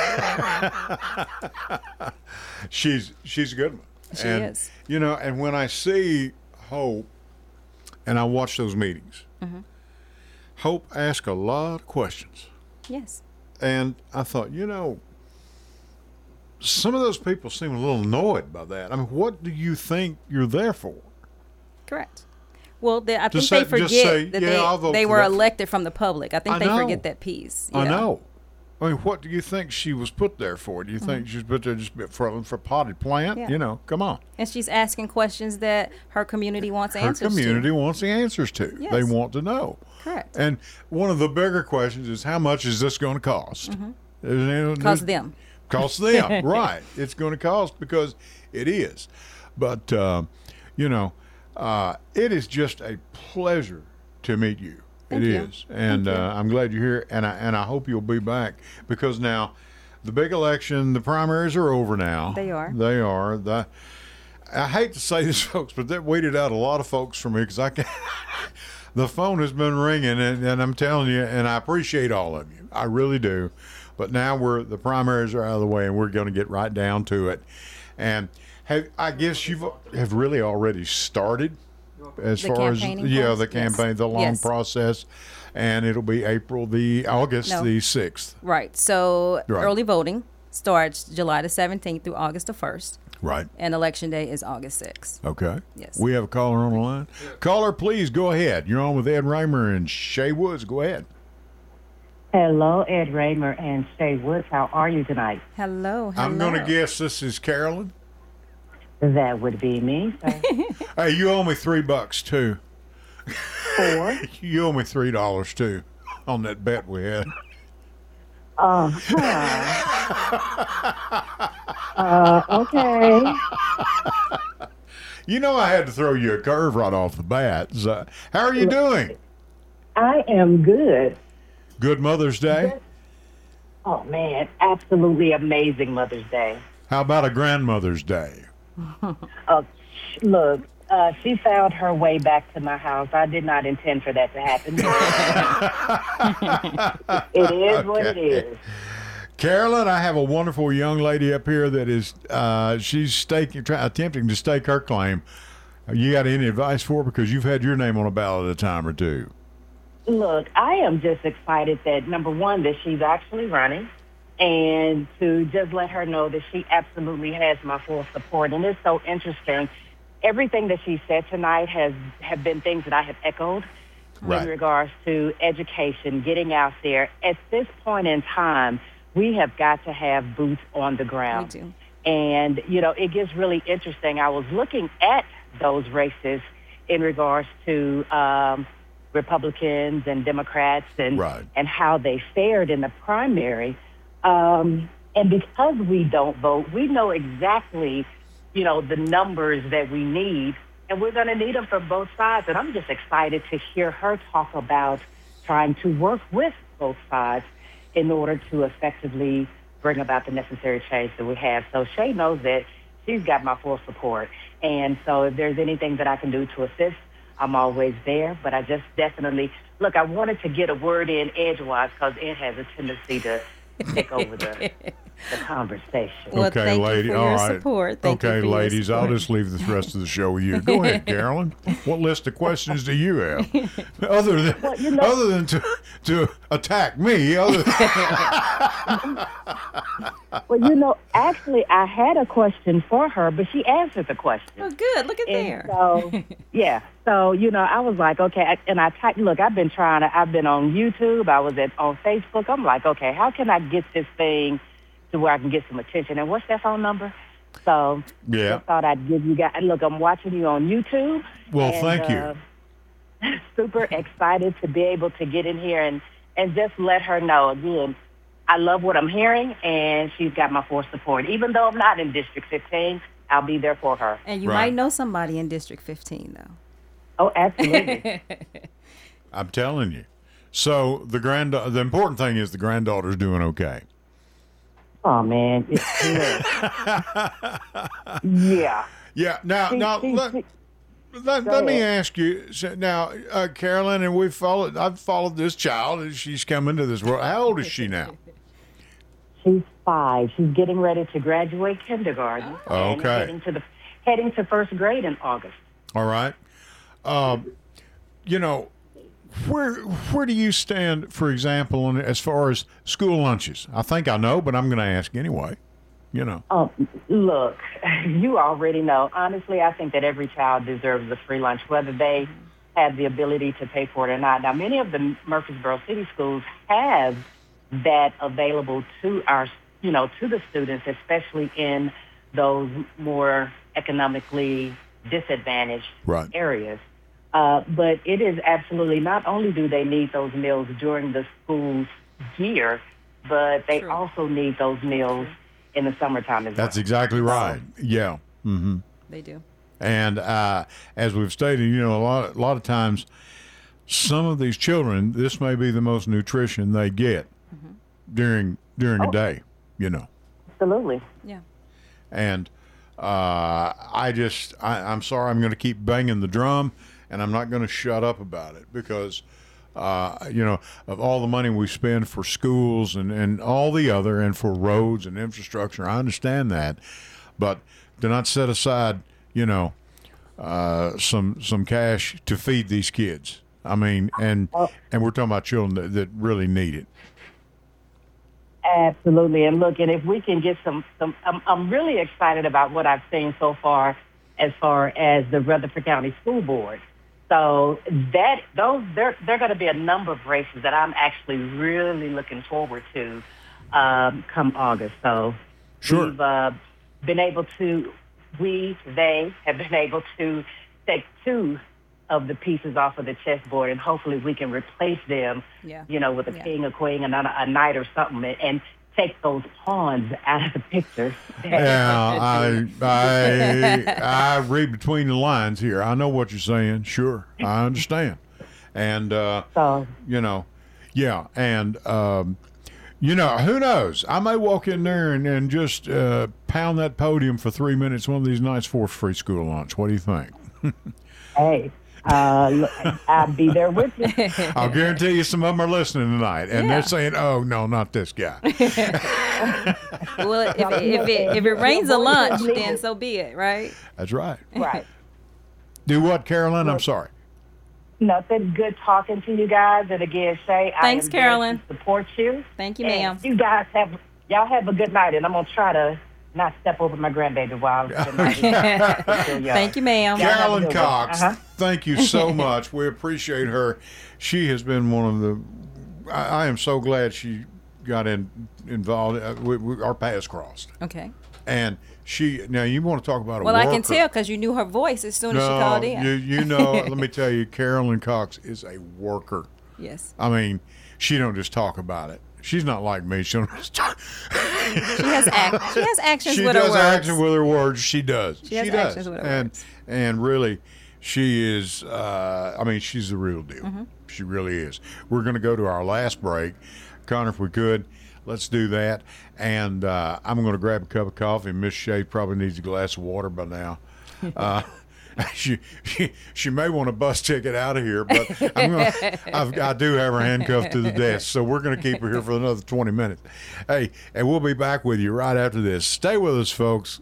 Speaker 2: she's she's a good one.
Speaker 3: She
Speaker 2: and,
Speaker 3: is.
Speaker 2: You know, and when I see Hope, and I watch those meetings,
Speaker 3: Mm-hmm.
Speaker 2: Hope asks a lot of questions,
Speaker 3: Yes.
Speaker 2: and I thought, you know, some of those people seem a little annoyed by that. I mean, what do you think you're there for?
Speaker 3: Correct. Well, they, I think
Speaker 2: Just
Speaker 3: they
Speaker 2: say- just
Speaker 3: forget
Speaker 2: say,
Speaker 3: that
Speaker 2: yeah, I'll
Speaker 3: they,
Speaker 2: vote
Speaker 3: they
Speaker 2: for
Speaker 3: were
Speaker 2: that.
Speaker 3: elected from the public. I think
Speaker 2: I
Speaker 3: they
Speaker 2: know.
Speaker 3: forget that piece.
Speaker 2: I
Speaker 3: Yeah.
Speaker 2: know. I mean, what do you think she was put there for? Do you think she was put there just for for potted plant?
Speaker 3: Yeah.
Speaker 2: You know, come on.
Speaker 3: And she's asking questions that her community wants
Speaker 2: Her
Speaker 3: answers
Speaker 2: community
Speaker 3: to.
Speaker 2: wants the answers to.
Speaker 3: Yes.
Speaker 2: They want to know.
Speaker 3: Correct.
Speaker 2: And one of the bigger questions is, how much is this going to cost? Mm-hmm.
Speaker 3: Cost them.
Speaker 2: Cost them, right. It's going to cost because it is. But, uh, you know, uh, it is just a pleasure to meet you.
Speaker 3: Thank
Speaker 2: It
Speaker 3: you.
Speaker 2: is. And
Speaker 3: Thank you.
Speaker 2: uh, I'm glad you're here, and I, and I hope you'll be back because now the big election, the primaries are over now.
Speaker 3: They are.
Speaker 2: They are. The, I hate to say this, folks, but that weeded out a lot of folks for me because I can the phone has been ringing, and, and I'm telling you, and I appreciate all of you. I really do. But now we're the primaries are out of the way, and we're going to get right down to it. And have, I guess you've have really already started as
Speaker 3: The
Speaker 2: far as
Speaker 3: campaigning
Speaker 2: yeah, the
Speaker 3: process? Yes.
Speaker 2: campaign, the long
Speaker 3: Yes.
Speaker 2: process, and it'll be April the August
Speaker 3: No.
Speaker 2: the sixth.
Speaker 3: Right. So
Speaker 2: Right.
Speaker 3: early voting starts July the seventeenth through August the first,
Speaker 2: Right.
Speaker 3: and election day is August sixth.
Speaker 2: Okay.
Speaker 3: Yes.
Speaker 2: We have a caller on the line. Caller, please go ahead. You're on with Ed Raymer and Shay Woods. Go ahead.
Speaker 6: Hello, Ed Raymer and Shay Woods. How are you tonight?
Speaker 3: Hello. Hello.
Speaker 2: I'm going to guess this is Carolyn.
Speaker 6: That would be me. sir.
Speaker 2: Hey, you owe me three bucks too.
Speaker 6: Four.
Speaker 2: You owe me three dollars too on that bet we had.
Speaker 6: Uh, uh, okay.
Speaker 2: You know I had to throw you a curve right off the bat. So, how are you doing?
Speaker 6: I am good.
Speaker 2: Good Mother's Day.
Speaker 6: Oh, man. Absolutely amazing Mother's Day.
Speaker 2: How about a Grandmother's Day?
Speaker 6: Uh, sh- look, uh, she found her way back to my house. I did not intend for that to happen. It is what it is.
Speaker 2: Carolyn, I have a wonderful young lady up here that is uh, she's staking, try, attempting to stake her claim. You got any advice for her because you've had your name on a ballot a time or two?
Speaker 6: Look, I am just excited that, number one, that she's actually running, and to just let her know that she absolutely has my full support. And it's so interesting. Everything that she said tonight has have been things that I have echoed
Speaker 2: Right.
Speaker 6: in regards to education, getting out there. At this point in time, we have got to have boots on the ground.
Speaker 3: We do.
Speaker 6: And, you know, it gets really interesting. I was looking at those races in regards to um, Republicans and Democrats and,
Speaker 2: Right.
Speaker 6: and how they fared in the primary. Um, and because we don't vote, we know exactly, you know, the numbers that we need, and we're going to need them for both sides. And I'm just excited to hear her talk about trying to work with both sides in order to effectively bring about the necessary change that we have. So Shay knows that she's got my full support. And so if there's anything that I can do to assist, I'm always there. But I just definitely, look, I wanted to get a word in edgewise because it has a tendency to take over the, the conversation.
Speaker 3: Well,
Speaker 2: okay,
Speaker 3: thank
Speaker 2: lady.
Speaker 3: you for
Speaker 2: All
Speaker 3: your
Speaker 2: right.
Speaker 3: support. Thank
Speaker 2: okay,
Speaker 3: you for your
Speaker 2: ladies. I'll
Speaker 3: support.
Speaker 2: just leave the rest of the show with you. Go ahead, Carolyn. What list of questions do you have, other than
Speaker 6: Well, you know-
Speaker 2: other than to to attack me? Other
Speaker 6: Well, you know, actually, I had a question for her, but she answered the question.
Speaker 3: Oh, good. Look at
Speaker 6: And
Speaker 3: there.
Speaker 6: so, yeah. So, you know, I was like, okay, I- and I typed, look, I've been trying to, I've been on YouTube, I was at, on Facebook. I'm like, okay, how can I get this thing to where I can get some attention? And what's that phone number? So,
Speaker 2: Yeah.
Speaker 6: I thought I'd give you guys, look, I'm watching you on YouTube.
Speaker 2: Well,
Speaker 6: and,
Speaker 2: thank you.
Speaker 6: uh, super excited to be able to get in here and, and just let her know, again, I love what I'm hearing, and she's got my full support. Even though I'm not in District fifteen, I'll be there for her.
Speaker 3: And you
Speaker 2: Right.
Speaker 3: might know somebody in District fifteen, though.
Speaker 6: Oh, absolutely.
Speaker 2: I'm telling you. So the grand the important thing is the granddaughter's doing okay.
Speaker 6: Oh, man. It's good. Yeah.
Speaker 2: Yeah. Now,
Speaker 6: She-
Speaker 2: now
Speaker 6: she-
Speaker 2: let,
Speaker 6: she-
Speaker 2: let,
Speaker 6: Go
Speaker 2: let me
Speaker 6: ahead.
Speaker 2: ask you so now, uh, Carolyn, and we've followed. I've followed this child as she's come into this world. How old is she now?
Speaker 6: She's five. She's getting ready to graduate kindergarten.
Speaker 2: Oh,
Speaker 6: and
Speaker 2: okay.
Speaker 6: Heading to the heading to first grade in August.
Speaker 2: All right. Um, you know, where where do you stand, for example, on, as far as school lunches? I think I know, but I'm going to ask anyway. You know.
Speaker 6: Oh, look, you already know. Honestly, I think that every child deserves a free lunch, whether they have the ability to pay for it or not. Now, many of the Murfreesboro City schools have that available to our, you know, to the students, especially in those more economically disadvantaged
Speaker 2: Right.
Speaker 6: areas. Uh, but it is absolutely, not only do they need those meals during the school's year, but they
Speaker 3: True.
Speaker 6: also need those meals in the summertime as
Speaker 2: That's
Speaker 6: well.
Speaker 2: exactly right. Yeah. Mm-hmm.
Speaker 3: They do.
Speaker 2: And uh, as we've stated, you know, a lot, a lot of times, some of these children, this may be the most nutrition they get
Speaker 3: Mm-hmm.
Speaker 2: during during
Speaker 6: Oh.
Speaker 2: a day. You know,
Speaker 6: Absolutely.
Speaker 3: Yeah.
Speaker 2: and uh, I just, I, I'm sorry, I'm going to keep banging the drum, and I'm not going to shut up about it because, uh, you know, of all the money we spend for schools and, and all the other, and for roads and infrastructure, I understand that, but do not set aside, you know, uh, some some cash to feed these kids. I mean, and and we're talking about children that, that really need it.
Speaker 6: Absolutely. And look, and if we can get some, some I'm, I'm really excited about what I've seen so far as far as the Rutherford County School Board. So that those there there going to be a number of races that I'm actually really looking forward to um, come August. So
Speaker 2: Sure.
Speaker 6: we've uh, been able to, we, they have been able to take two of the pieces off of the chessboard, and hopefully we can replace them,
Speaker 3: Yeah.
Speaker 6: you know, with a
Speaker 3: Yeah.
Speaker 6: king, a queen, and a, a knight or something, and, and take those pawns out of the picture.
Speaker 2: Yeah, I, I, I read between the lines here. I know what you're saying. Sure, I understand, and uh,
Speaker 6: So,
Speaker 2: you know, yeah, and um, you know, who knows? I may walk in there and, and just uh, pound that podium for three minutes one of these nights for free school lunch. What do you think?
Speaker 6: hey, uh, look, I'll be there with you.
Speaker 2: I'll guarantee you some of them are listening tonight, and
Speaker 3: Yeah.
Speaker 2: they're saying, "Oh no, not this guy."
Speaker 3: Well, if, if, if it if it rains a lunch, then so be it, right?
Speaker 2: That's right.
Speaker 6: Right.
Speaker 2: Do what, Carolyn? I'm sorry.
Speaker 6: Nothing. Good talking to you guys. And again, Shay,
Speaker 3: Thanks,
Speaker 6: I am there
Speaker 3: Carolyn.
Speaker 6: to support you.
Speaker 3: Thank you,
Speaker 6: And
Speaker 3: ma'am.
Speaker 6: You guys have, y'all have a good night, and I'm going to try to not step over my grandbaby while I'm
Speaker 3: Thank you, ma'am.
Speaker 6: Yeah. have a
Speaker 2: Carolyn
Speaker 6: good one.
Speaker 2: Cox,
Speaker 6: Uh-huh.
Speaker 2: thank you so much. We appreciate her. She has been one of the. I, I am so glad she got in involved. Uh, we, we, our paths crossed,
Speaker 3: Okay.
Speaker 2: and she. Now you want to talk about a
Speaker 3: Well, I
Speaker 2: worker.
Speaker 3: can tell because you knew her voice as soon as she
Speaker 2: No,
Speaker 3: called in.
Speaker 2: you you know. Let me tell you, Carolyn Cox is a worker.
Speaker 3: Yes.
Speaker 2: I mean, she don't just talk about it. She's not like me. She'll start.
Speaker 3: She has act. She has actions
Speaker 2: she
Speaker 3: with her
Speaker 2: does
Speaker 3: words.
Speaker 2: action with her words. She does.
Speaker 3: She has
Speaker 2: does.
Speaker 3: actions with her
Speaker 2: and,
Speaker 3: words.
Speaker 2: And really, she is, uh, I mean, she's the real deal.
Speaker 3: Mm-hmm.
Speaker 2: She really is. We're going to go to our last break. Connor, if we could, let's do that. And uh, I'm going to grab a cup of coffee. Miss Shea probably needs a glass of water by now. Uh, she, she she may want a bus ticket out of here, but I'm gonna, I've, I do have her handcuffed to the desk, so we're going to keep her here for another twenty minutes. Hey, and we'll be back with you right after this. Stay with us, folks.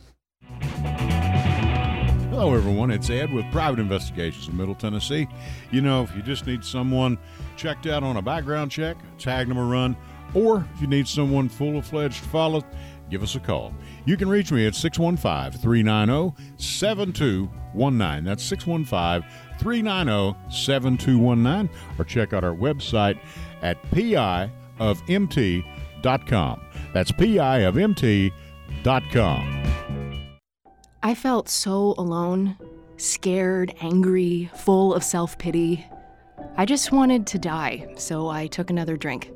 Speaker 2: Hello, everyone. It's Ed with Private Investigations in Middle Tennessee. You know, if you just need someone checked out on a background check, tag them a run, or if you need someone full-fledged to follow, give us a call. You can reach me at six one five, three nine zero, seven two one nine. That's six one five, three nine zero, seven two one nine. Or check out our website at P I of M T dot com. That's P I of M T dot com.
Speaker 4: I felt so alone, scared, angry, full of self-pity. I just wanted to die, so I took another drink.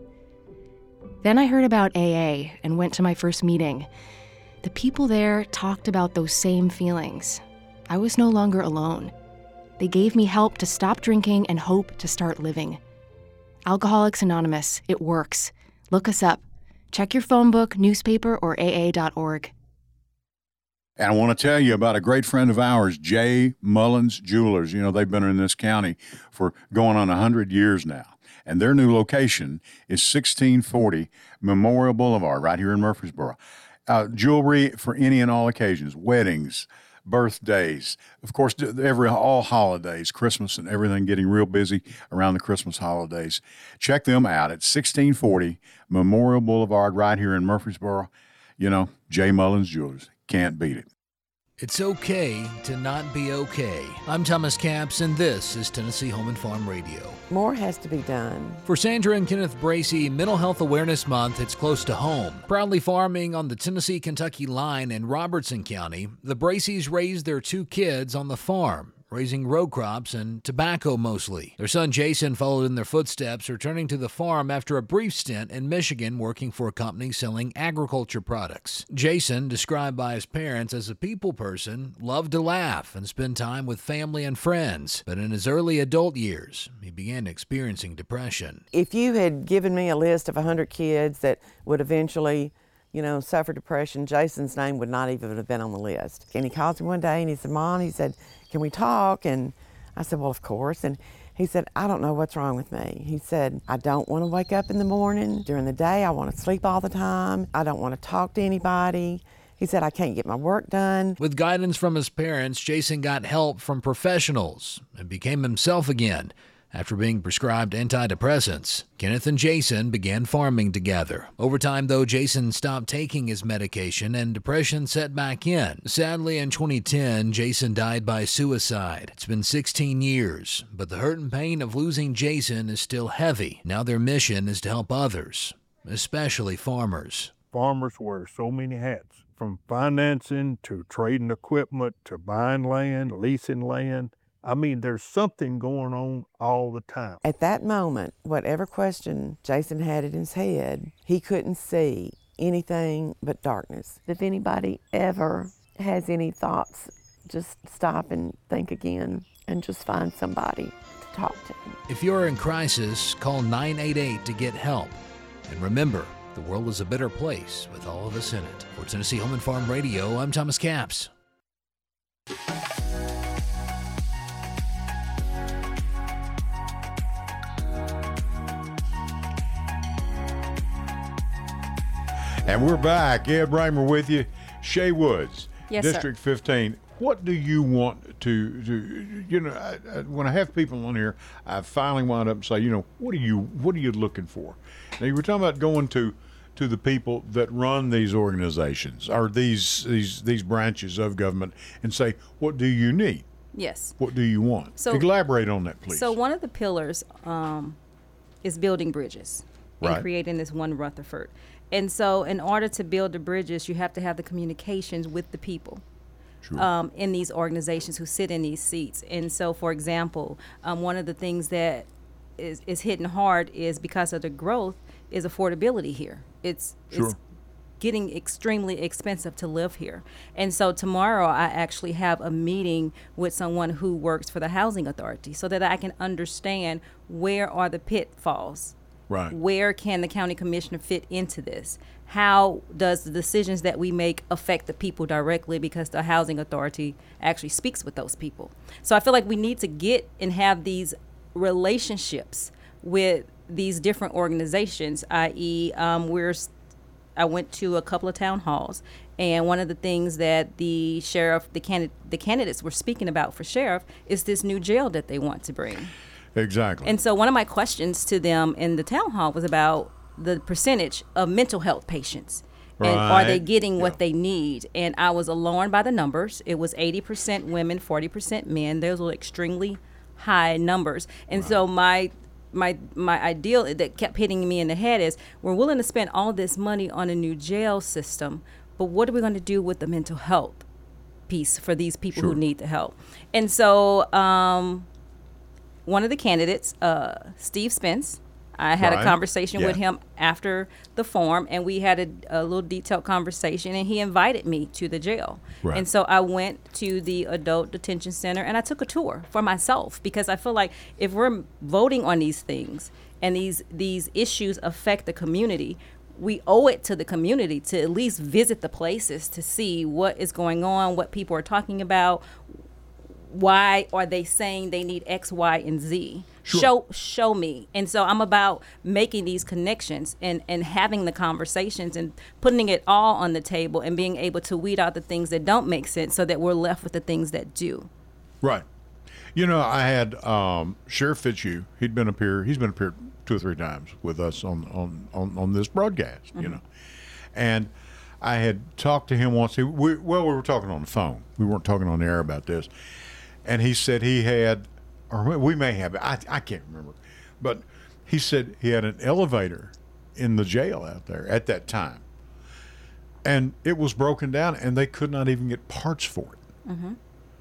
Speaker 4: Then I heard about A A and went to my first meeting. The people there talked about those same feelings. I was no longer alone. They gave me help to stop drinking and hope to start living. Alcoholics Anonymous, it works. Look us up. Check your phone book, newspaper, or A A dot org.
Speaker 2: And I want to tell you about a great friend of ours, J. Mullins Jewelers. You know, they've been in this county for going on one hundred years now. And their new location is sixteen forty Memorial Boulevard, right here in Murfreesboro. Uh, jewelry for any and all occasions, weddings, birthdays, of course, every all holidays, Christmas and everything, getting real busy around the Christmas holidays. Check them out at sixteen forty Memorial Boulevard, right here in Murfreesboro. You know, J. Mullins Jewelers. Can't beat it.
Speaker 7: It's okay to not be okay. I'm Thomas Capps, and this is Tennessee Home and Farm Radio.
Speaker 8: More has to be done.
Speaker 7: For Sandra and Kenneth Bracey, Mental Health Awareness Month hits close to home. Proudly farming on the Tennessee-Kentucky line in Robertson County, the Braceys raised their two kids on the farm, raising row crops and tobacco mostly. Their son Jason followed in their footsteps, returning to the farm after a brief stint in Michigan working for a company selling agriculture products. Jason, described by his parents as a people person, loved to laugh and spend time with family and friends. But in his early adult years, he began experiencing depression.
Speaker 8: If you had given me a list of one hundred kids that would eventually, you know, suffer depression, Jason's name would not even have been on the list. And he called me one day and he said, Mom, he said, can we talk? And I said, well, of course. And he said, I don't know what's wrong with me. He said, I don't want to wake up in the morning. During the day, I want to sleep all the time. I don't want to talk to anybody. He said, I can't get my work done.
Speaker 7: With guidance from his parents, Jason got help from professionals and became himself again. After being prescribed antidepressants, Kenneth and Jason began farming together. Over time, though, Jason stopped taking his medication and depression set back in. Sadly, in twenty ten, Jason died by suicide. It's been sixteen years, but the hurt and pain of losing Jason is still heavy. Now their mission is to help others, especially farmers.
Speaker 9: Farmers wear so many hats, from financing to trading equipment to buying land, leasing land. I mean, there's something going on all the time.
Speaker 8: At that moment, whatever question Jason had in his head, he couldn't see anything but darkness. If anybody ever has any thoughts, just stop and think again and just find somebody to talk to.
Speaker 7: If you're in crisis, call nine eight eight to get help. And remember, the world is a better place with all of us in it. For Tennessee Home and Farm Radio, I'm Thomas Capps.
Speaker 2: And we're back. Ed Raymer with you. Shea Woods,
Speaker 3: Yes,
Speaker 2: District
Speaker 3: sir.
Speaker 2: fifteen. What do you want to, to you know, I, I, when I have people on here, I finally wind up and say, you know, what are you, what are you looking for? Now, you were talking about going to, to the people that run these organizations or these, these, these branches of government and say, what do you need?
Speaker 3: Yes.
Speaker 2: What do you want?
Speaker 3: So-
Speaker 2: Elaborate on that, please.
Speaker 3: So one of the pillars um, is building bridges and
Speaker 2: Right.
Speaker 3: creating this one Rutherford. And so in order to build the bridges, you have to have the communications with the people.
Speaker 2: Sure.
Speaker 3: Um, in these organizations who sit in these seats. And so, for example, um, one of the things that is, is hitting hard is because of the growth is affordability here. It's
Speaker 2: Sure.
Speaker 3: it's getting extremely expensive to live here. And so tomorrow I actually have a meeting with someone who works for the Housing Authority so that I can understand where are the pitfalls.
Speaker 2: Right.
Speaker 3: Where can the county commissioner fit into this? How does the decisions that we make affect the people directly, because the Housing Authority actually speaks with those people. So I feel like we need to get and have these relationships with these different organizations, that is, um, we're I went to a couple of town halls, and one of the things that the sheriff, the candidate, the candidates were speaking about for sheriff is this new jail that they want to bring.
Speaker 2: Exactly.
Speaker 3: And so one of my questions to them in the town hall was about the percentage of mental health patients. And are they
Speaker 2: Right.
Speaker 3: getting what
Speaker 2: Yeah.
Speaker 3: they need? And I was alarmed by the numbers. It was eighty percent women, forty percent men. Those were extremely high numbers. And so my my my ideal that kept hitting me in the head is, we're willing to spend all this money on a new jail system, but what are we going to do with the mental health piece for these people
Speaker 2: Sure.
Speaker 3: who need the help? And so um, one of the candidates, uh, Steve Spence, I had
Speaker 2: Right.
Speaker 3: a conversation
Speaker 2: Yeah.
Speaker 3: with him after the forum, and we had a, a little detailed conversation, and he invited me to the jail.
Speaker 2: Right.
Speaker 3: And so I went to the adult detention center, and I took a tour for myself, because I feel like if we're voting on these things and these these issues affect the community, we owe it to the community to at least visit the places to see what is going on, what people are talking about. Why are they saying they need X, Y, and Z?
Speaker 2: Sure.
Speaker 3: Show show me. And so I'm about making these connections and, and having the conversations and putting it all on the table and being able to weed out the things that don't make sense so that we're left with the things that do.
Speaker 2: Right. You know, I had um, Sheriff Fitzhugh. He'd been up here. He's been up here two or three times with us on on, on, on this broadcast. You know, and I had talked to him once. He, we, well, we were talking on the phone. We weren't talking on the air about this. And he said he had, or we may have, I, I can't remember, but he said he had an elevator in the jail out there at that time. And it was broken down, and they could not even get parts for it.
Speaker 3: Mm-hmm.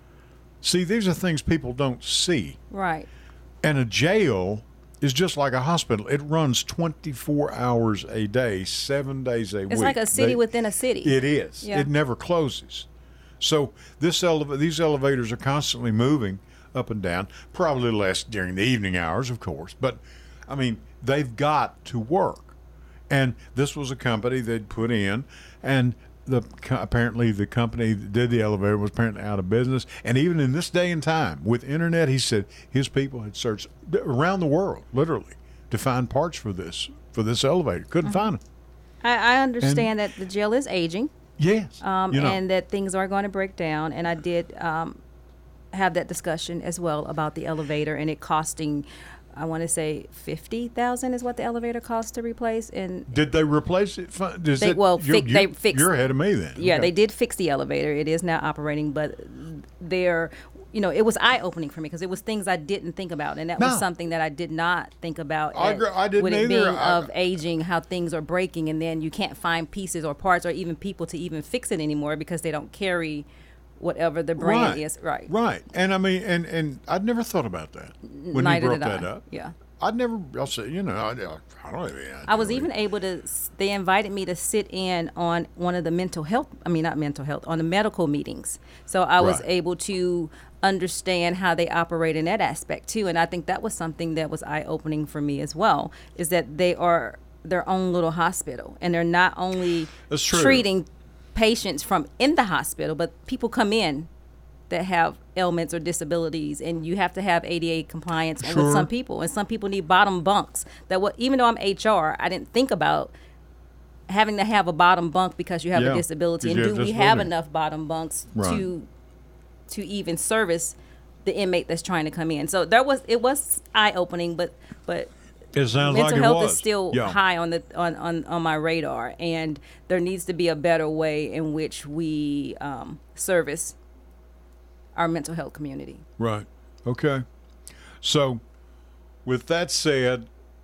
Speaker 2: See, these are things people don't see.
Speaker 3: Right.
Speaker 2: And a jail is just like a hospital. It runs twenty-four hours a day, seven days a week.
Speaker 3: It's like a city
Speaker 2: They-
Speaker 3: within a city.
Speaker 2: It is.
Speaker 3: Yeah.
Speaker 2: It never closes. So this eleva- these elevators are constantly moving up and down, probably less during the evening hours, of course. But, I mean, they've got to work. And this was a company they'd put in, and the apparently the company that did the elevator was apparently out of business. And even in this day and time, with internet, he said his people had searched around the world, literally, to find parts for this for this elevator. Couldn't find them.
Speaker 3: I, I understand that the jail is aging.
Speaker 2: Yes.
Speaker 3: Um,
Speaker 2: you know.
Speaker 3: and that things are going to break down. And I did um, have that discussion as well about the elevator and it costing, I want to say fifty thousand is what the elevator costs to replace. And
Speaker 2: Did they replace it? Fi- Does
Speaker 3: They-
Speaker 2: it
Speaker 3: well,
Speaker 2: you're,
Speaker 3: fi-
Speaker 2: you-
Speaker 3: they fixed-
Speaker 2: You're ahead of me then.
Speaker 3: yeah,
Speaker 2: Okay.
Speaker 3: they did fix the elevator. It is now operating, but they're, you know, it was eye opening for me because it was things I didn't think about, and that
Speaker 2: No.
Speaker 3: was something that I did not think about.
Speaker 2: I
Speaker 3: at-
Speaker 2: agree. I didn't
Speaker 3: with it
Speaker 2: either.
Speaker 3: being
Speaker 2: I-
Speaker 3: of aging, how things are breaking, and then you can't find pieces or parts or even people to even fix it anymore because they don't carry whatever the brand
Speaker 2: right.
Speaker 3: is. Right.
Speaker 2: Right. And I mean, and and I'd never thought about that when
Speaker 3: Neither
Speaker 2: you brought
Speaker 3: did
Speaker 2: that
Speaker 3: I.
Speaker 2: up.
Speaker 3: Yeah.
Speaker 2: I'd never. I'll say, you know, I, I don't even.
Speaker 3: I was even able to, s- they invited me to sit in on one of the mental health, I mean, not mental health, on the medical meetings. So I was
Speaker 2: Right.
Speaker 3: able to understand how they operate in that aspect too. And I think that was something that was eye opening for me as well, is that they are their own little hospital and they're not only
Speaker 2: That's true.
Speaker 3: treating patients from in the hospital, but people come in that have ailments or disabilities, and you have to have A D A compliance
Speaker 2: Sure.
Speaker 3: with some people, and some people need bottom bunks. That what even though I'm H R, I didn't think about having to have a bottom bunk because you have
Speaker 2: Yeah,
Speaker 3: a disability.
Speaker 2: 'cause
Speaker 3: And
Speaker 2: you
Speaker 3: do
Speaker 2: have
Speaker 3: we have
Speaker 2: disability.
Speaker 3: enough bottom bunks
Speaker 2: Right.
Speaker 3: to to even service the inmate that's trying to come in? So there was it was eye opening, but but
Speaker 2: It sounds
Speaker 3: mental
Speaker 2: like it
Speaker 3: health
Speaker 2: was.
Speaker 3: is still
Speaker 2: Yeah.
Speaker 3: high on the on, on, on my radar, and there needs to be a better way in which we um, service our mental health community.
Speaker 2: Right. Okay. So, with that said,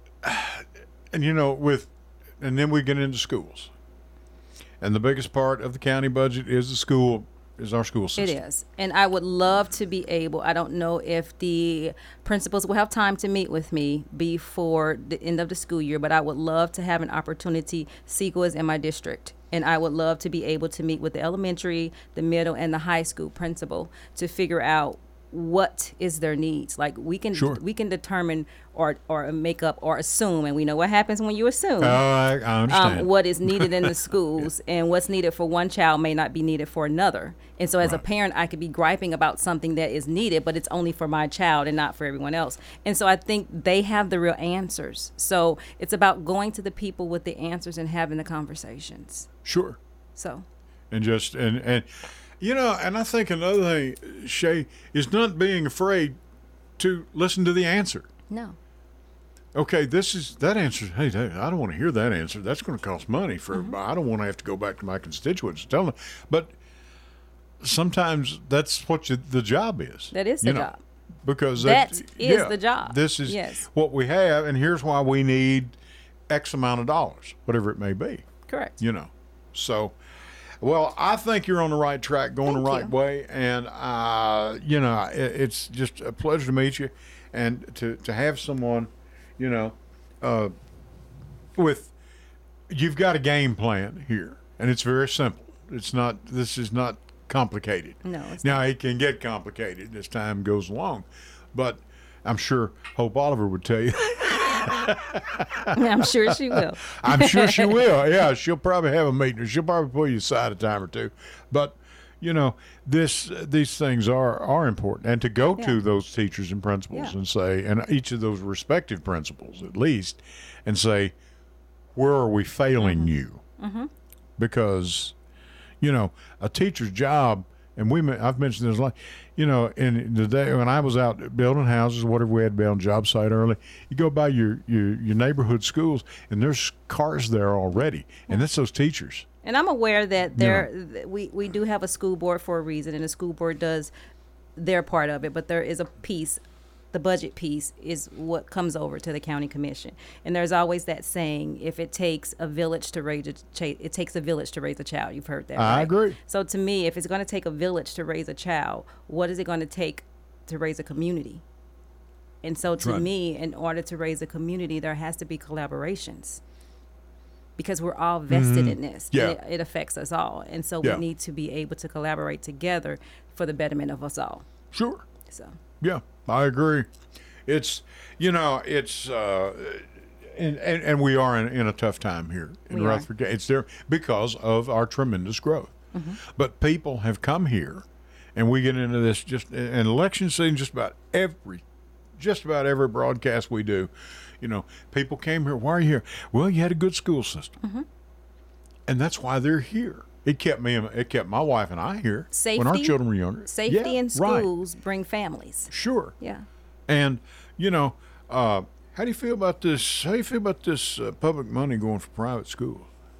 Speaker 2: and you know, with, and then we get into schools. And the biggest part of the county budget is the school is our school system.
Speaker 3: It is. And I would love to be able, I don't know if the principals will have time to meet with me before the end of the school year, but I would love to have an opportunity. Siegel is in my district, and I would love to be able to meet with the elementary, the middle, and the high school principal to figure out what is their needs. Like we can
Speaker 2: Sure.
Speaker 3: we can determine or or make up or assume, and we know what happens when you assume.
Speaker 2: Oh, I, I understand.
Speaker 3: Um, what is needed in the schools and what's needed for one child may not be needed for another. And so as a
Speaker 2: Right.
Speaker 3: parent, I could be griping about something that is needed, but it's only for my child and not for everyone else. And so I think they have the real answers. So it's about going to the people with the answers and having the conversations.
Speaker 2: Sure.
Speaker 3: So
Speaker 2: And just, and, and, you know, and I think another thing, Shay, is not being afraid to listen to the answer.
Speaker 3: no.
Speaker 2: Okay, this is that answer. Hey, hey, I don't want to hear that answer. That's going to cost money for.
Speaker 3: Mm-hmm.
Speaker 2: I don't want to have to go back to my constituents and tell them. But sometimes that's what you, the job is.
Speaker 3: That is
Speaker 2: you
Speaker 3: the
Speaker 2: know,
Speaker 3: job.
Speaker 2: Because
Speaker 3: That
Speaker 2: that,
Speaker 3: is
Speaker 2: yeah,
Speaker 3: the job.
Speaker 2: This is
Speaker 3: Yes.
Speaker 2: what we have, and here's why we need X amount of dollars, whatever it may be.
Speaker 3: Correct.
Speaker 2: You know, so. Well, I think you're on the right track, going
Speaker 3: Thank
Speaker 2: the right
Speaker 3: you.
Speaker 2: way, and uh, you know, it, it's just a pleasure to meet you, and to to have someone, you know, uh, with you've got a game plan here, and it's very simple. It's not. This is not complicated.
Speaker 3: No, it's
Speaker 2: now it can get complicated as time goes along, but I'm sure Hope Oliver would tell you.
Speaker 3: I'm sure she will.
Speaker 2: I'm sure she will. Yeah, she'll probably have a meeting. She'll probably pull you aside a time or two. But you know, this these things are are important, and to go
Speaker 3: Yeah.
Speaker 2: to those teachers and principals
Speaker 3: Yeah.
Speaker 2: and say, and each of those respective principals at least, and say, where are we failing
Speaker 3: Mm-hmm.
Speaker 2: you? Because you know, a teacher's job, and we men- I've mentioned this a lot. You know, in the day when I was out building houses, whatever we had to be on job site early, you go by your, your, your neighborhood schools, and there's cars there already, and that's those teachers.
Speaker 3: And I'm aware that there th- we, we do have a school board for a reason, and the school board does their part of it, but there is a piece, the budget piece is what comes over to the county commission. And there's always that saying, if it takes a village to raise a ch- it takes a village to raise a child. You've heard that,
Speaker 2: I
Speaker 3: right?
Speaker 2: agree.
Speaker 3: So to me, if it's going to take a village to raise a child, what is it going to take to raise a community? And so to
Speaker 2: Right.
Speaker 3: me, in order to raise a community, there has to be collaborations. Because we're all vested in this.
Speaker 2: Yeah.
Speaker 3: And it, it affects us all. And so
Speaker 2: Yeah.
Speaker 3: we need to be able to collaborate together for the betterment of us all.
Speaker 2: Sure.
Speaker 3: So
Speaker 2: Yeah, I agree. It's, you know, it's, uh, and, and, and we are in, in a tough time here in
Speaker 3: We are.
Speaker 2: Rutherford County. It's there because of our tremendous growth.
Speaker 3: Mm-hmm.
Speaker 2: But people have come here, and we get into this just an election season, just about every, just about every broadcast we do. You know, people came here. Why are you here? Well, you had a good school system,
Speaker 3: Mm-hmm.
Speaker 2: and that's why they're here. It kept me. It kept my wife and I here when our
Speaker 3: Safety-
Speaker 2: children were younger.
Speaker 3: safety
Speaker 2: Yeah,
Speaker 3: in
Speaker 2: right.
Speaker 3: schools bring families.
Speaker 2: Sure.
Speaker 3: Yeah.
Speaker 2: And you know, uh, how do you feel about this? How do you feel about this uh, public money going for private schools?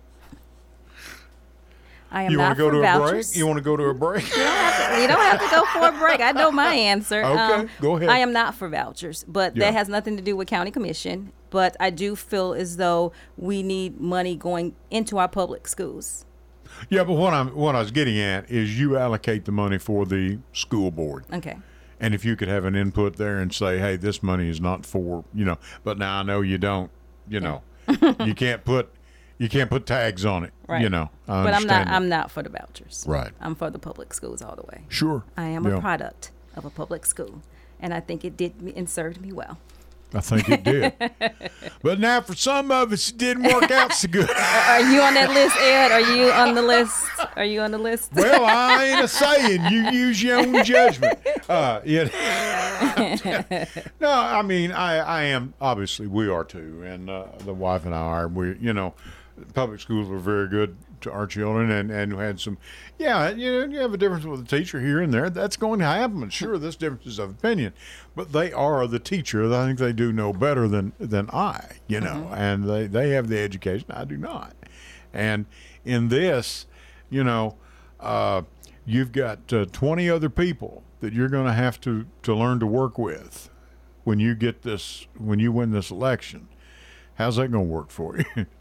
Speaker 3: I am
Speaker 2: You want
Speaker 3: not
Speaker 2: to go
Speaker 3: for
Speaker 2: to a
Speaker 3: vouchers.
Speaker 2: break? You want to go to a break?
Speaker 3: We don't have to go for a break. I know my answer.
Speaker 2: Okay, go ahead.
Speaker 3: I am not for vouchers, but
Speaker 2: Yeah.
Speaker 3: that has nothing to do with county commission. But I do feel as though we need money going into our public schools.
Speaker 2: Yeah, but what I'm what I was getting at is you allocate the money for the school board,
Speaker 3: Okay.
Speaker 2: and if you could have an input there and say, hey, this money is not for, you know, but now I know you don't, you know, you can't put you can't put tags on it,
Speaker 3: Right.
Speaker 2: you know. I
Speaker 3: But I'm not.
Speaker 2: understand that.
Speaker 3: I'm not for the vouchers.
Speaker 2: Right.
Speaker 3: I'm for the public schools all the way.
Speaker 2: Sure.
Speaker 3: I am
Speaker 2: Yeah.
Speaker 3: a product of a public school, and I think it did me and served me well.
Speaker 2: I think it did. But now for some of us, it didn't work out so good.
Speaker 3: Are you on that list, Ed? Are you on the list? Are you on the list?
Speaker 2: Well, I ain't a saying. You use your own judgment. Uh, yeah. No, I mean, I, I am, obviously, we are too. And uh, the wife and I are. We, you know, public schools were very good to our children, and, and had some, yeah, you know, you have a difference with a teacher here and there. That's going to happen. Sure, this difference is of opinion. But they are the teacher. I think they do know better than, than I, you know, and they, they have the education. I do not. And in this, you know, uh, you've got uh, twenty other people that you're going to have to, to learn to work with when you get this, when you win this election. How's that going to work for you?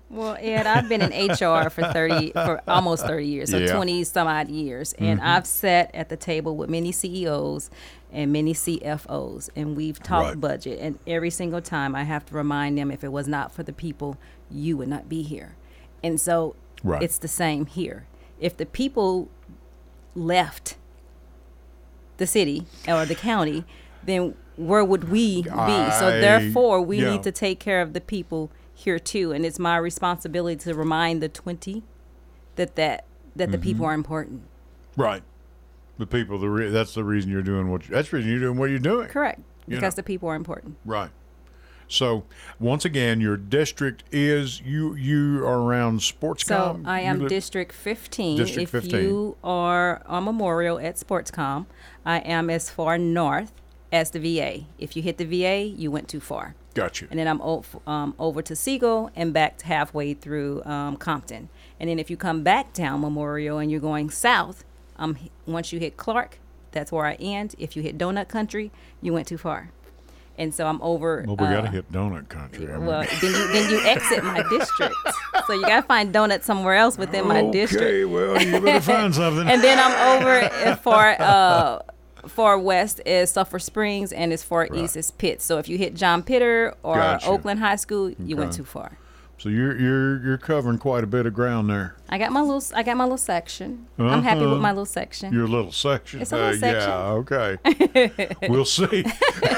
Speaker 3: Well, Ed, I've been in H R for thirty, for almost thirty years, so
Speaker 2: Yeah.
Speaker 3: twenty some odd years, and
Speaker 2: Mm-hmm.
Speaker 3: I've sat at the table with many C E Os and many C F Os, and we've talked
Speaker 2: Right.
Speaker 3: budget. And every single time, I have to remind them, if it was not for the people, you would not be here. And so,
Speaker 2: Right.
Speaker 3: it's the same here. If the people left the city or the county, then where would we be? So
Speaker 2: I-
Speaker 3: therefore, we
Speaker 2: yeah.
Speaker 3: need to take care of the people here too, and it's my responsibility to remind the twenty that that that the
Speaker 2: Mm-hmm.
Speaker 3: people are important.
Speaker 2: Right. The people, the re- that's the reason you're doing what, you, that's the reason you're doing what you're doing.
Speaker 3: Correct,
Speaker 2: You
Speaker 3: because
Speaker 2: know.
Speaker 3: the people are important.
Speaker 2: Right. So, once again, your district is, you you are around Sportscom?
Speaker 3: So I
Speaker 2: You
Speaker 3: am
Speaker 2: live-
Speaker 3: District fifteen.
Speaker 2: District
Speaker 3: if
Speaker 2: fifteen.
Speaker 3: you are on Memorial at Sportscom, I am as far north as the V A. If you hit the V A, you went too far.
Speaker 2: Got you.
Speaker 3: And then I'm o- um, over to Siegel and back to halfway through um, Compton. And then if you come back down Memorial and you're going south, um, once you hit Clark, that's where I end. If you hit Donut Country, you went too far. And so I'm over.
Speaker 2: Well, we
Speaker 3: uh,
Speaker 2: got to hit Donut Country. I mean-
Speaker 3: Well, then you then you exit my district. So you gotta find donuts somewhere else within my district.
Speaker 2: Okay, well, you better find something.
Speaker 3: And then I'm over as far uh far west is Sulphur Springs, and as far east is Pitt. So if you hit John Pitter or
Speaker 2: Gotcha.
Speaker 3: Oakland High School, you went
Speaker 2: Okay.
Speaker 3: too far.
Speaker 2: So you're you're you're covering quite a bit of ground there.
Speaker 3: I got my little I got my little section. I'm happy with
Speaker 2: Uh-huh.
Speaker 3: my little section.
Speaker 2: Your little section.
Speaker 3: It's a little
Speaker 2: Uh,
Speaker 3: section.
Speaker 2: Yeah, okay. We'll see.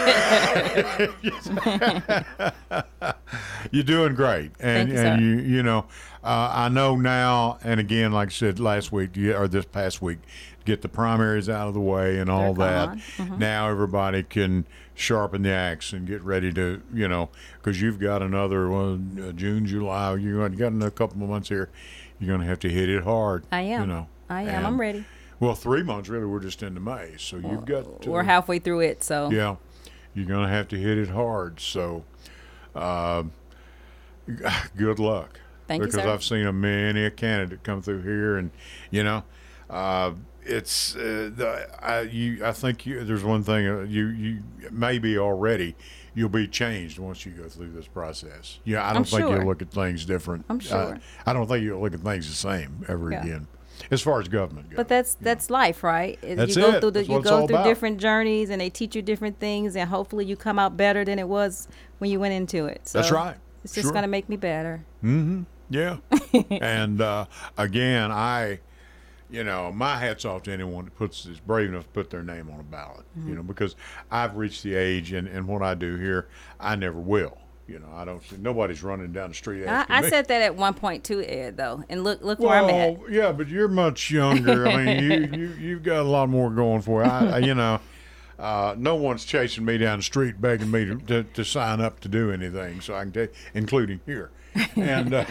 Speaker 2: You're doing great, and
Speaker 3: Thank you,
Speaker 2: and
Speaker 3: sir.
Speaker 2: you you know, uh, I know now, and again, like I said last week you- or this past week, get the primaries out of the way and all
Speaker 3: They're
Speaker 2: that.
Speaker 3: gone. Mhm.
Speaker 2: Now everybody can sharpen the axe and get ready to, you know, because you've got another one, uh, June, July. You got got another couple of months here. You're going to have to hit it hard.
Speaker 3: I am.
Speaker 2: You know,
Speaker 3: I am.
Speaker 2: and-
Speaker 3: I'm ready.
Speaker 2: Well, three months really. We're just into May, so you've got. To,
Speaker 3: We're halfway through it, so
Speaker 2: Yeah, you're going to have to hit it hard. So, uh, good luck.
Speaker 3: Thank you,
Speaker 2: because
Speaker 3: sir.
Speaker 2: I've seen a many a candidate come through here, and you know, uh, it's uh, the I you I think you, there's one thing uh, you you maybe already you'll be changed once you go through this process. Yeah, I don't
Speaker 3: I'm
Speaker 2: think
Speaker 3: sure.
Speaker 2: you'll look at things different.
Speaker 3: I'm sure.
Speaker 2: Uh, I don't think you'll look at things the same ever
Speaker 3: Yeah.
Speaker 2: again, as far as government goes.
Speaker 3: But that's that's life, right? It-
Speaker 2: That's
Speaker 3: you go
Speaker 2: it.
Speaker 3: through the
Speaker 2: That's
Speaker 3: you
Speaker 2: what it's
Speaker 3: go
Speaker 2: all
Speaker 3: through
Speaker 2: about.
Speaker 3: different journeys, and they teach you different things, and hopefully you come out better than it was when you went into it. So
Speaker 2: That's right.
Speaker 3: It's just
Speaker 2: Sure.
Speaker 3: gonna make me better.
Speaker 2: Mm-hmm. Yeah. and uh, again, I, you know, my hat's off to anyone that puts is brave enough to put their name on a ballot.
Speaker 3: Mm-hmm.
Speaker 2: You know, because I've reached the age, and, and what I do here, I never will. You know, I don't see nobody's running down the street
Speaker 3: I,
Speaker 2: asking
Speaker 3: I
Speaker 2: me.
Speaker 3: said that at one point too, Ed. Though, and look look where I'm at.
Speaker 2: Well, yeah, but you're much younger. I mean, you, you you've got a lot more going for you. I, I, you know, uh, no one's chasing me down the street begging me to, to, to sign up to do anything. So I can tell, including here, and uh,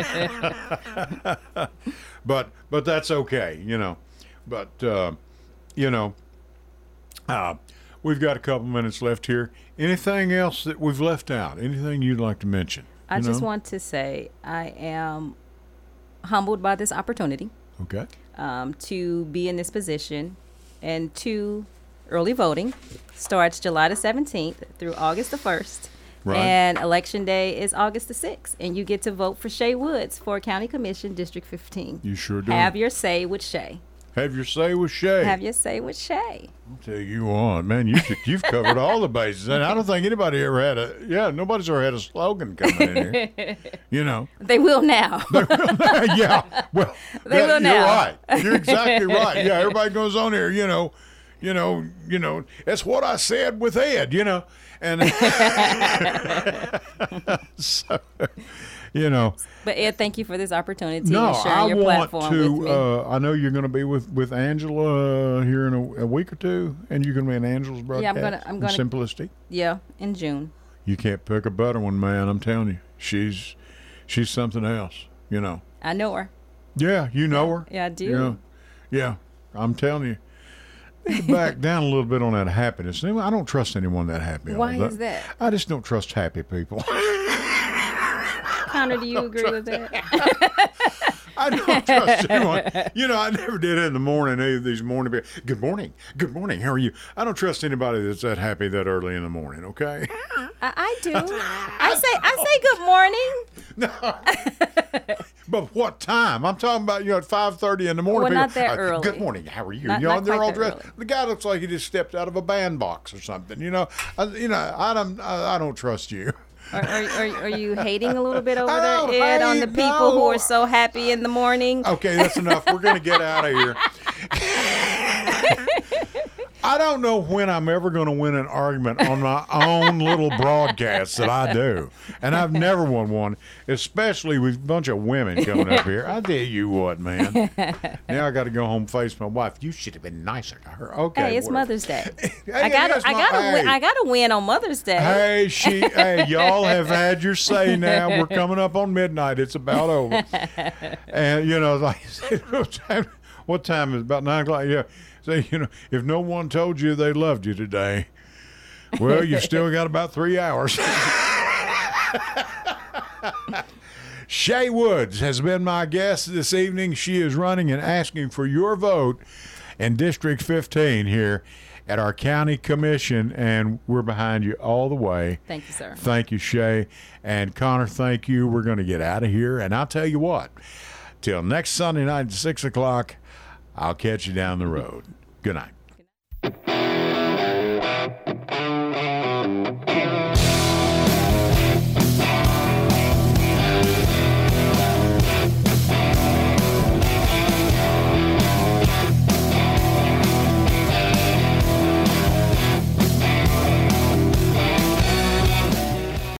Speaker 2: but but that's okay. You know, but uh, you know, uh, we've got a couple minutes left here. Anything else that we've left out? Anything you'd like to mention?
Speaker 3: I
Speaker 2: You
Speaker 3: just
Speaker 2: know?
Speaker 3: want to say I am humbled by this opportunity
Speaker 2: Okay.
Speaker 3: um, to be in this position, and two, early voting starts July the seventeenth through August the first.
Speaker 2: Right.
Speaker 3: And election day is August the sixth, and you get to vote for Shay Woods for County Commission District fifteen.
Speaker 2: You sure do.
Speaker 3: Have your say with Shay.
Speaker 2: Have your say with Shay.
Speaker 3: Have your say with Shay.
Speaker 2: I'll tell you what, man, you, you've covered all the bases. And I don't think anybody ever had a, yeah, nobody's ever had a slogan coming in here. You know.
Speaker 3: They will now.
Speaker 2: yeah, well,
Speaker 3: They will
Speaker 2: you're
Speaker 3: now.
Speaker 2: right. You're exactly right. Yeah, everybody goes on here, you know, you know, you know, that's what I said with Ed, you know. And so, you know.
Speaker 3: But Ed, thank you for this opportunity
Speaker 2: No,
Speaker 3: and sharing
Speaker 2: I
Speaker 3: your
Speaker 2: want
Speaker 3: platform with
Speaker 2: to.
Speaker 3: me.
Speaker 2: Uh, I know you're going to be with with Angela uh, here in a, a week or two, and you're going to be in Angela's broadcast.
Speaker 3: Yeah, I'm gonna- I'm
Speaker 2: in
Speaker 3: gonna-
Speaker 2: Simplicity.
Speaker 3: Yeah, in June.
Speaker 2: You can't pick a better one, man. I'm telling you, she's she's something else. You know.
Speaker 3: I know her.
Speaker 2: Yeah, you know her.
Speaker 3: Yeah, I do.
Speaker 2: Yeah, yeah. I'm telling you. Need to back down a little bit on that happiness. I don't trust anyone that happy. all
Speaker 3: Why
Speaker 2: the-
Speaker 3: is that?
Speaker 2: I just don't trust happy people.
Speaker 3: Connor, do you agree with that?
Speaker 2: I don't trust anyone. You know, I never did it in the morning. Any of these morning people, good morning, good morning. How are you? I don't trust anybody that's that happy that early in the morning. Okay.
Speaker 3: I, I do. I say I say good morning.
Speaker 2: No. But what time? I'm talking about, you know, at five thirty in the morning.
Speaker 3: Well,
Speaker 2: people,
Speaker 3: not that
Speaker 2: uh,
Speaker 3: early.
Speaker 2: Good morning. How are you?
Speaker 3: Not-
Speaker 2: you know,
Speaker 3: not
Speaker 2: and they're
Speaker 3: quite
Speaker 2: all
Speaker 3: that
Speaker 2: dressed.
Speaker 3: early.
Speaker 2: The guy looks like he just stepped out of a bandbox or something. You know, I, you know, I don't, I, I don't trust you.
Speaker 3: Are, are, are, are you hating a little bit over
Speaker 2: I don't
Speaker 3: there, Ed, on the
Speaker 2: hate,
Speaker 3: people who
Speaker 2: no.
Speaker 3: are so happy in the morning?
Speaker 2: Okay, that's enough. We're going to get out of here. I don't know when I'm ever going to win an argument on my own little broadcast that I do. And I've never won one, especially with a bunch of women coming up here. I tell you what, man. Now I got to go home and face my wife. You should have been nicer to her. Okay.
Speaker 3: Hey, it's
Speaker 2: whatever.
Speaker 3: Mother's Day.
Speaker 2: Hey,
Speaker 3: I got
Speaker 2: that's
Speaker 3: I
Speaker 2: my-
Speaker 3: got to
Speaker 2: hey.
Speaker 3: win. I got to win on Mother's Day.
Speaker 2: Hey, she, hey, y'all have had your say now. We're coming up on midnight. It's about over. And, you know, like I said, what time, what time is it? About nine o'clock? Yeah. So, you know, if no one told you they loved you today, well, you've still got about three hours. Shay Woods has been my guest this evening. She is running and asking for your vote in District fifteen here at our county commission, and we're behind you all the way.
Speaker 3: Thank you, sir.
Speaker 2: Thank you, Shay. And Connor, thank you. We're going to get out of here. And I'll tell you what, till next Sunday night at six o'clock, I'll catch you down the road. Good night.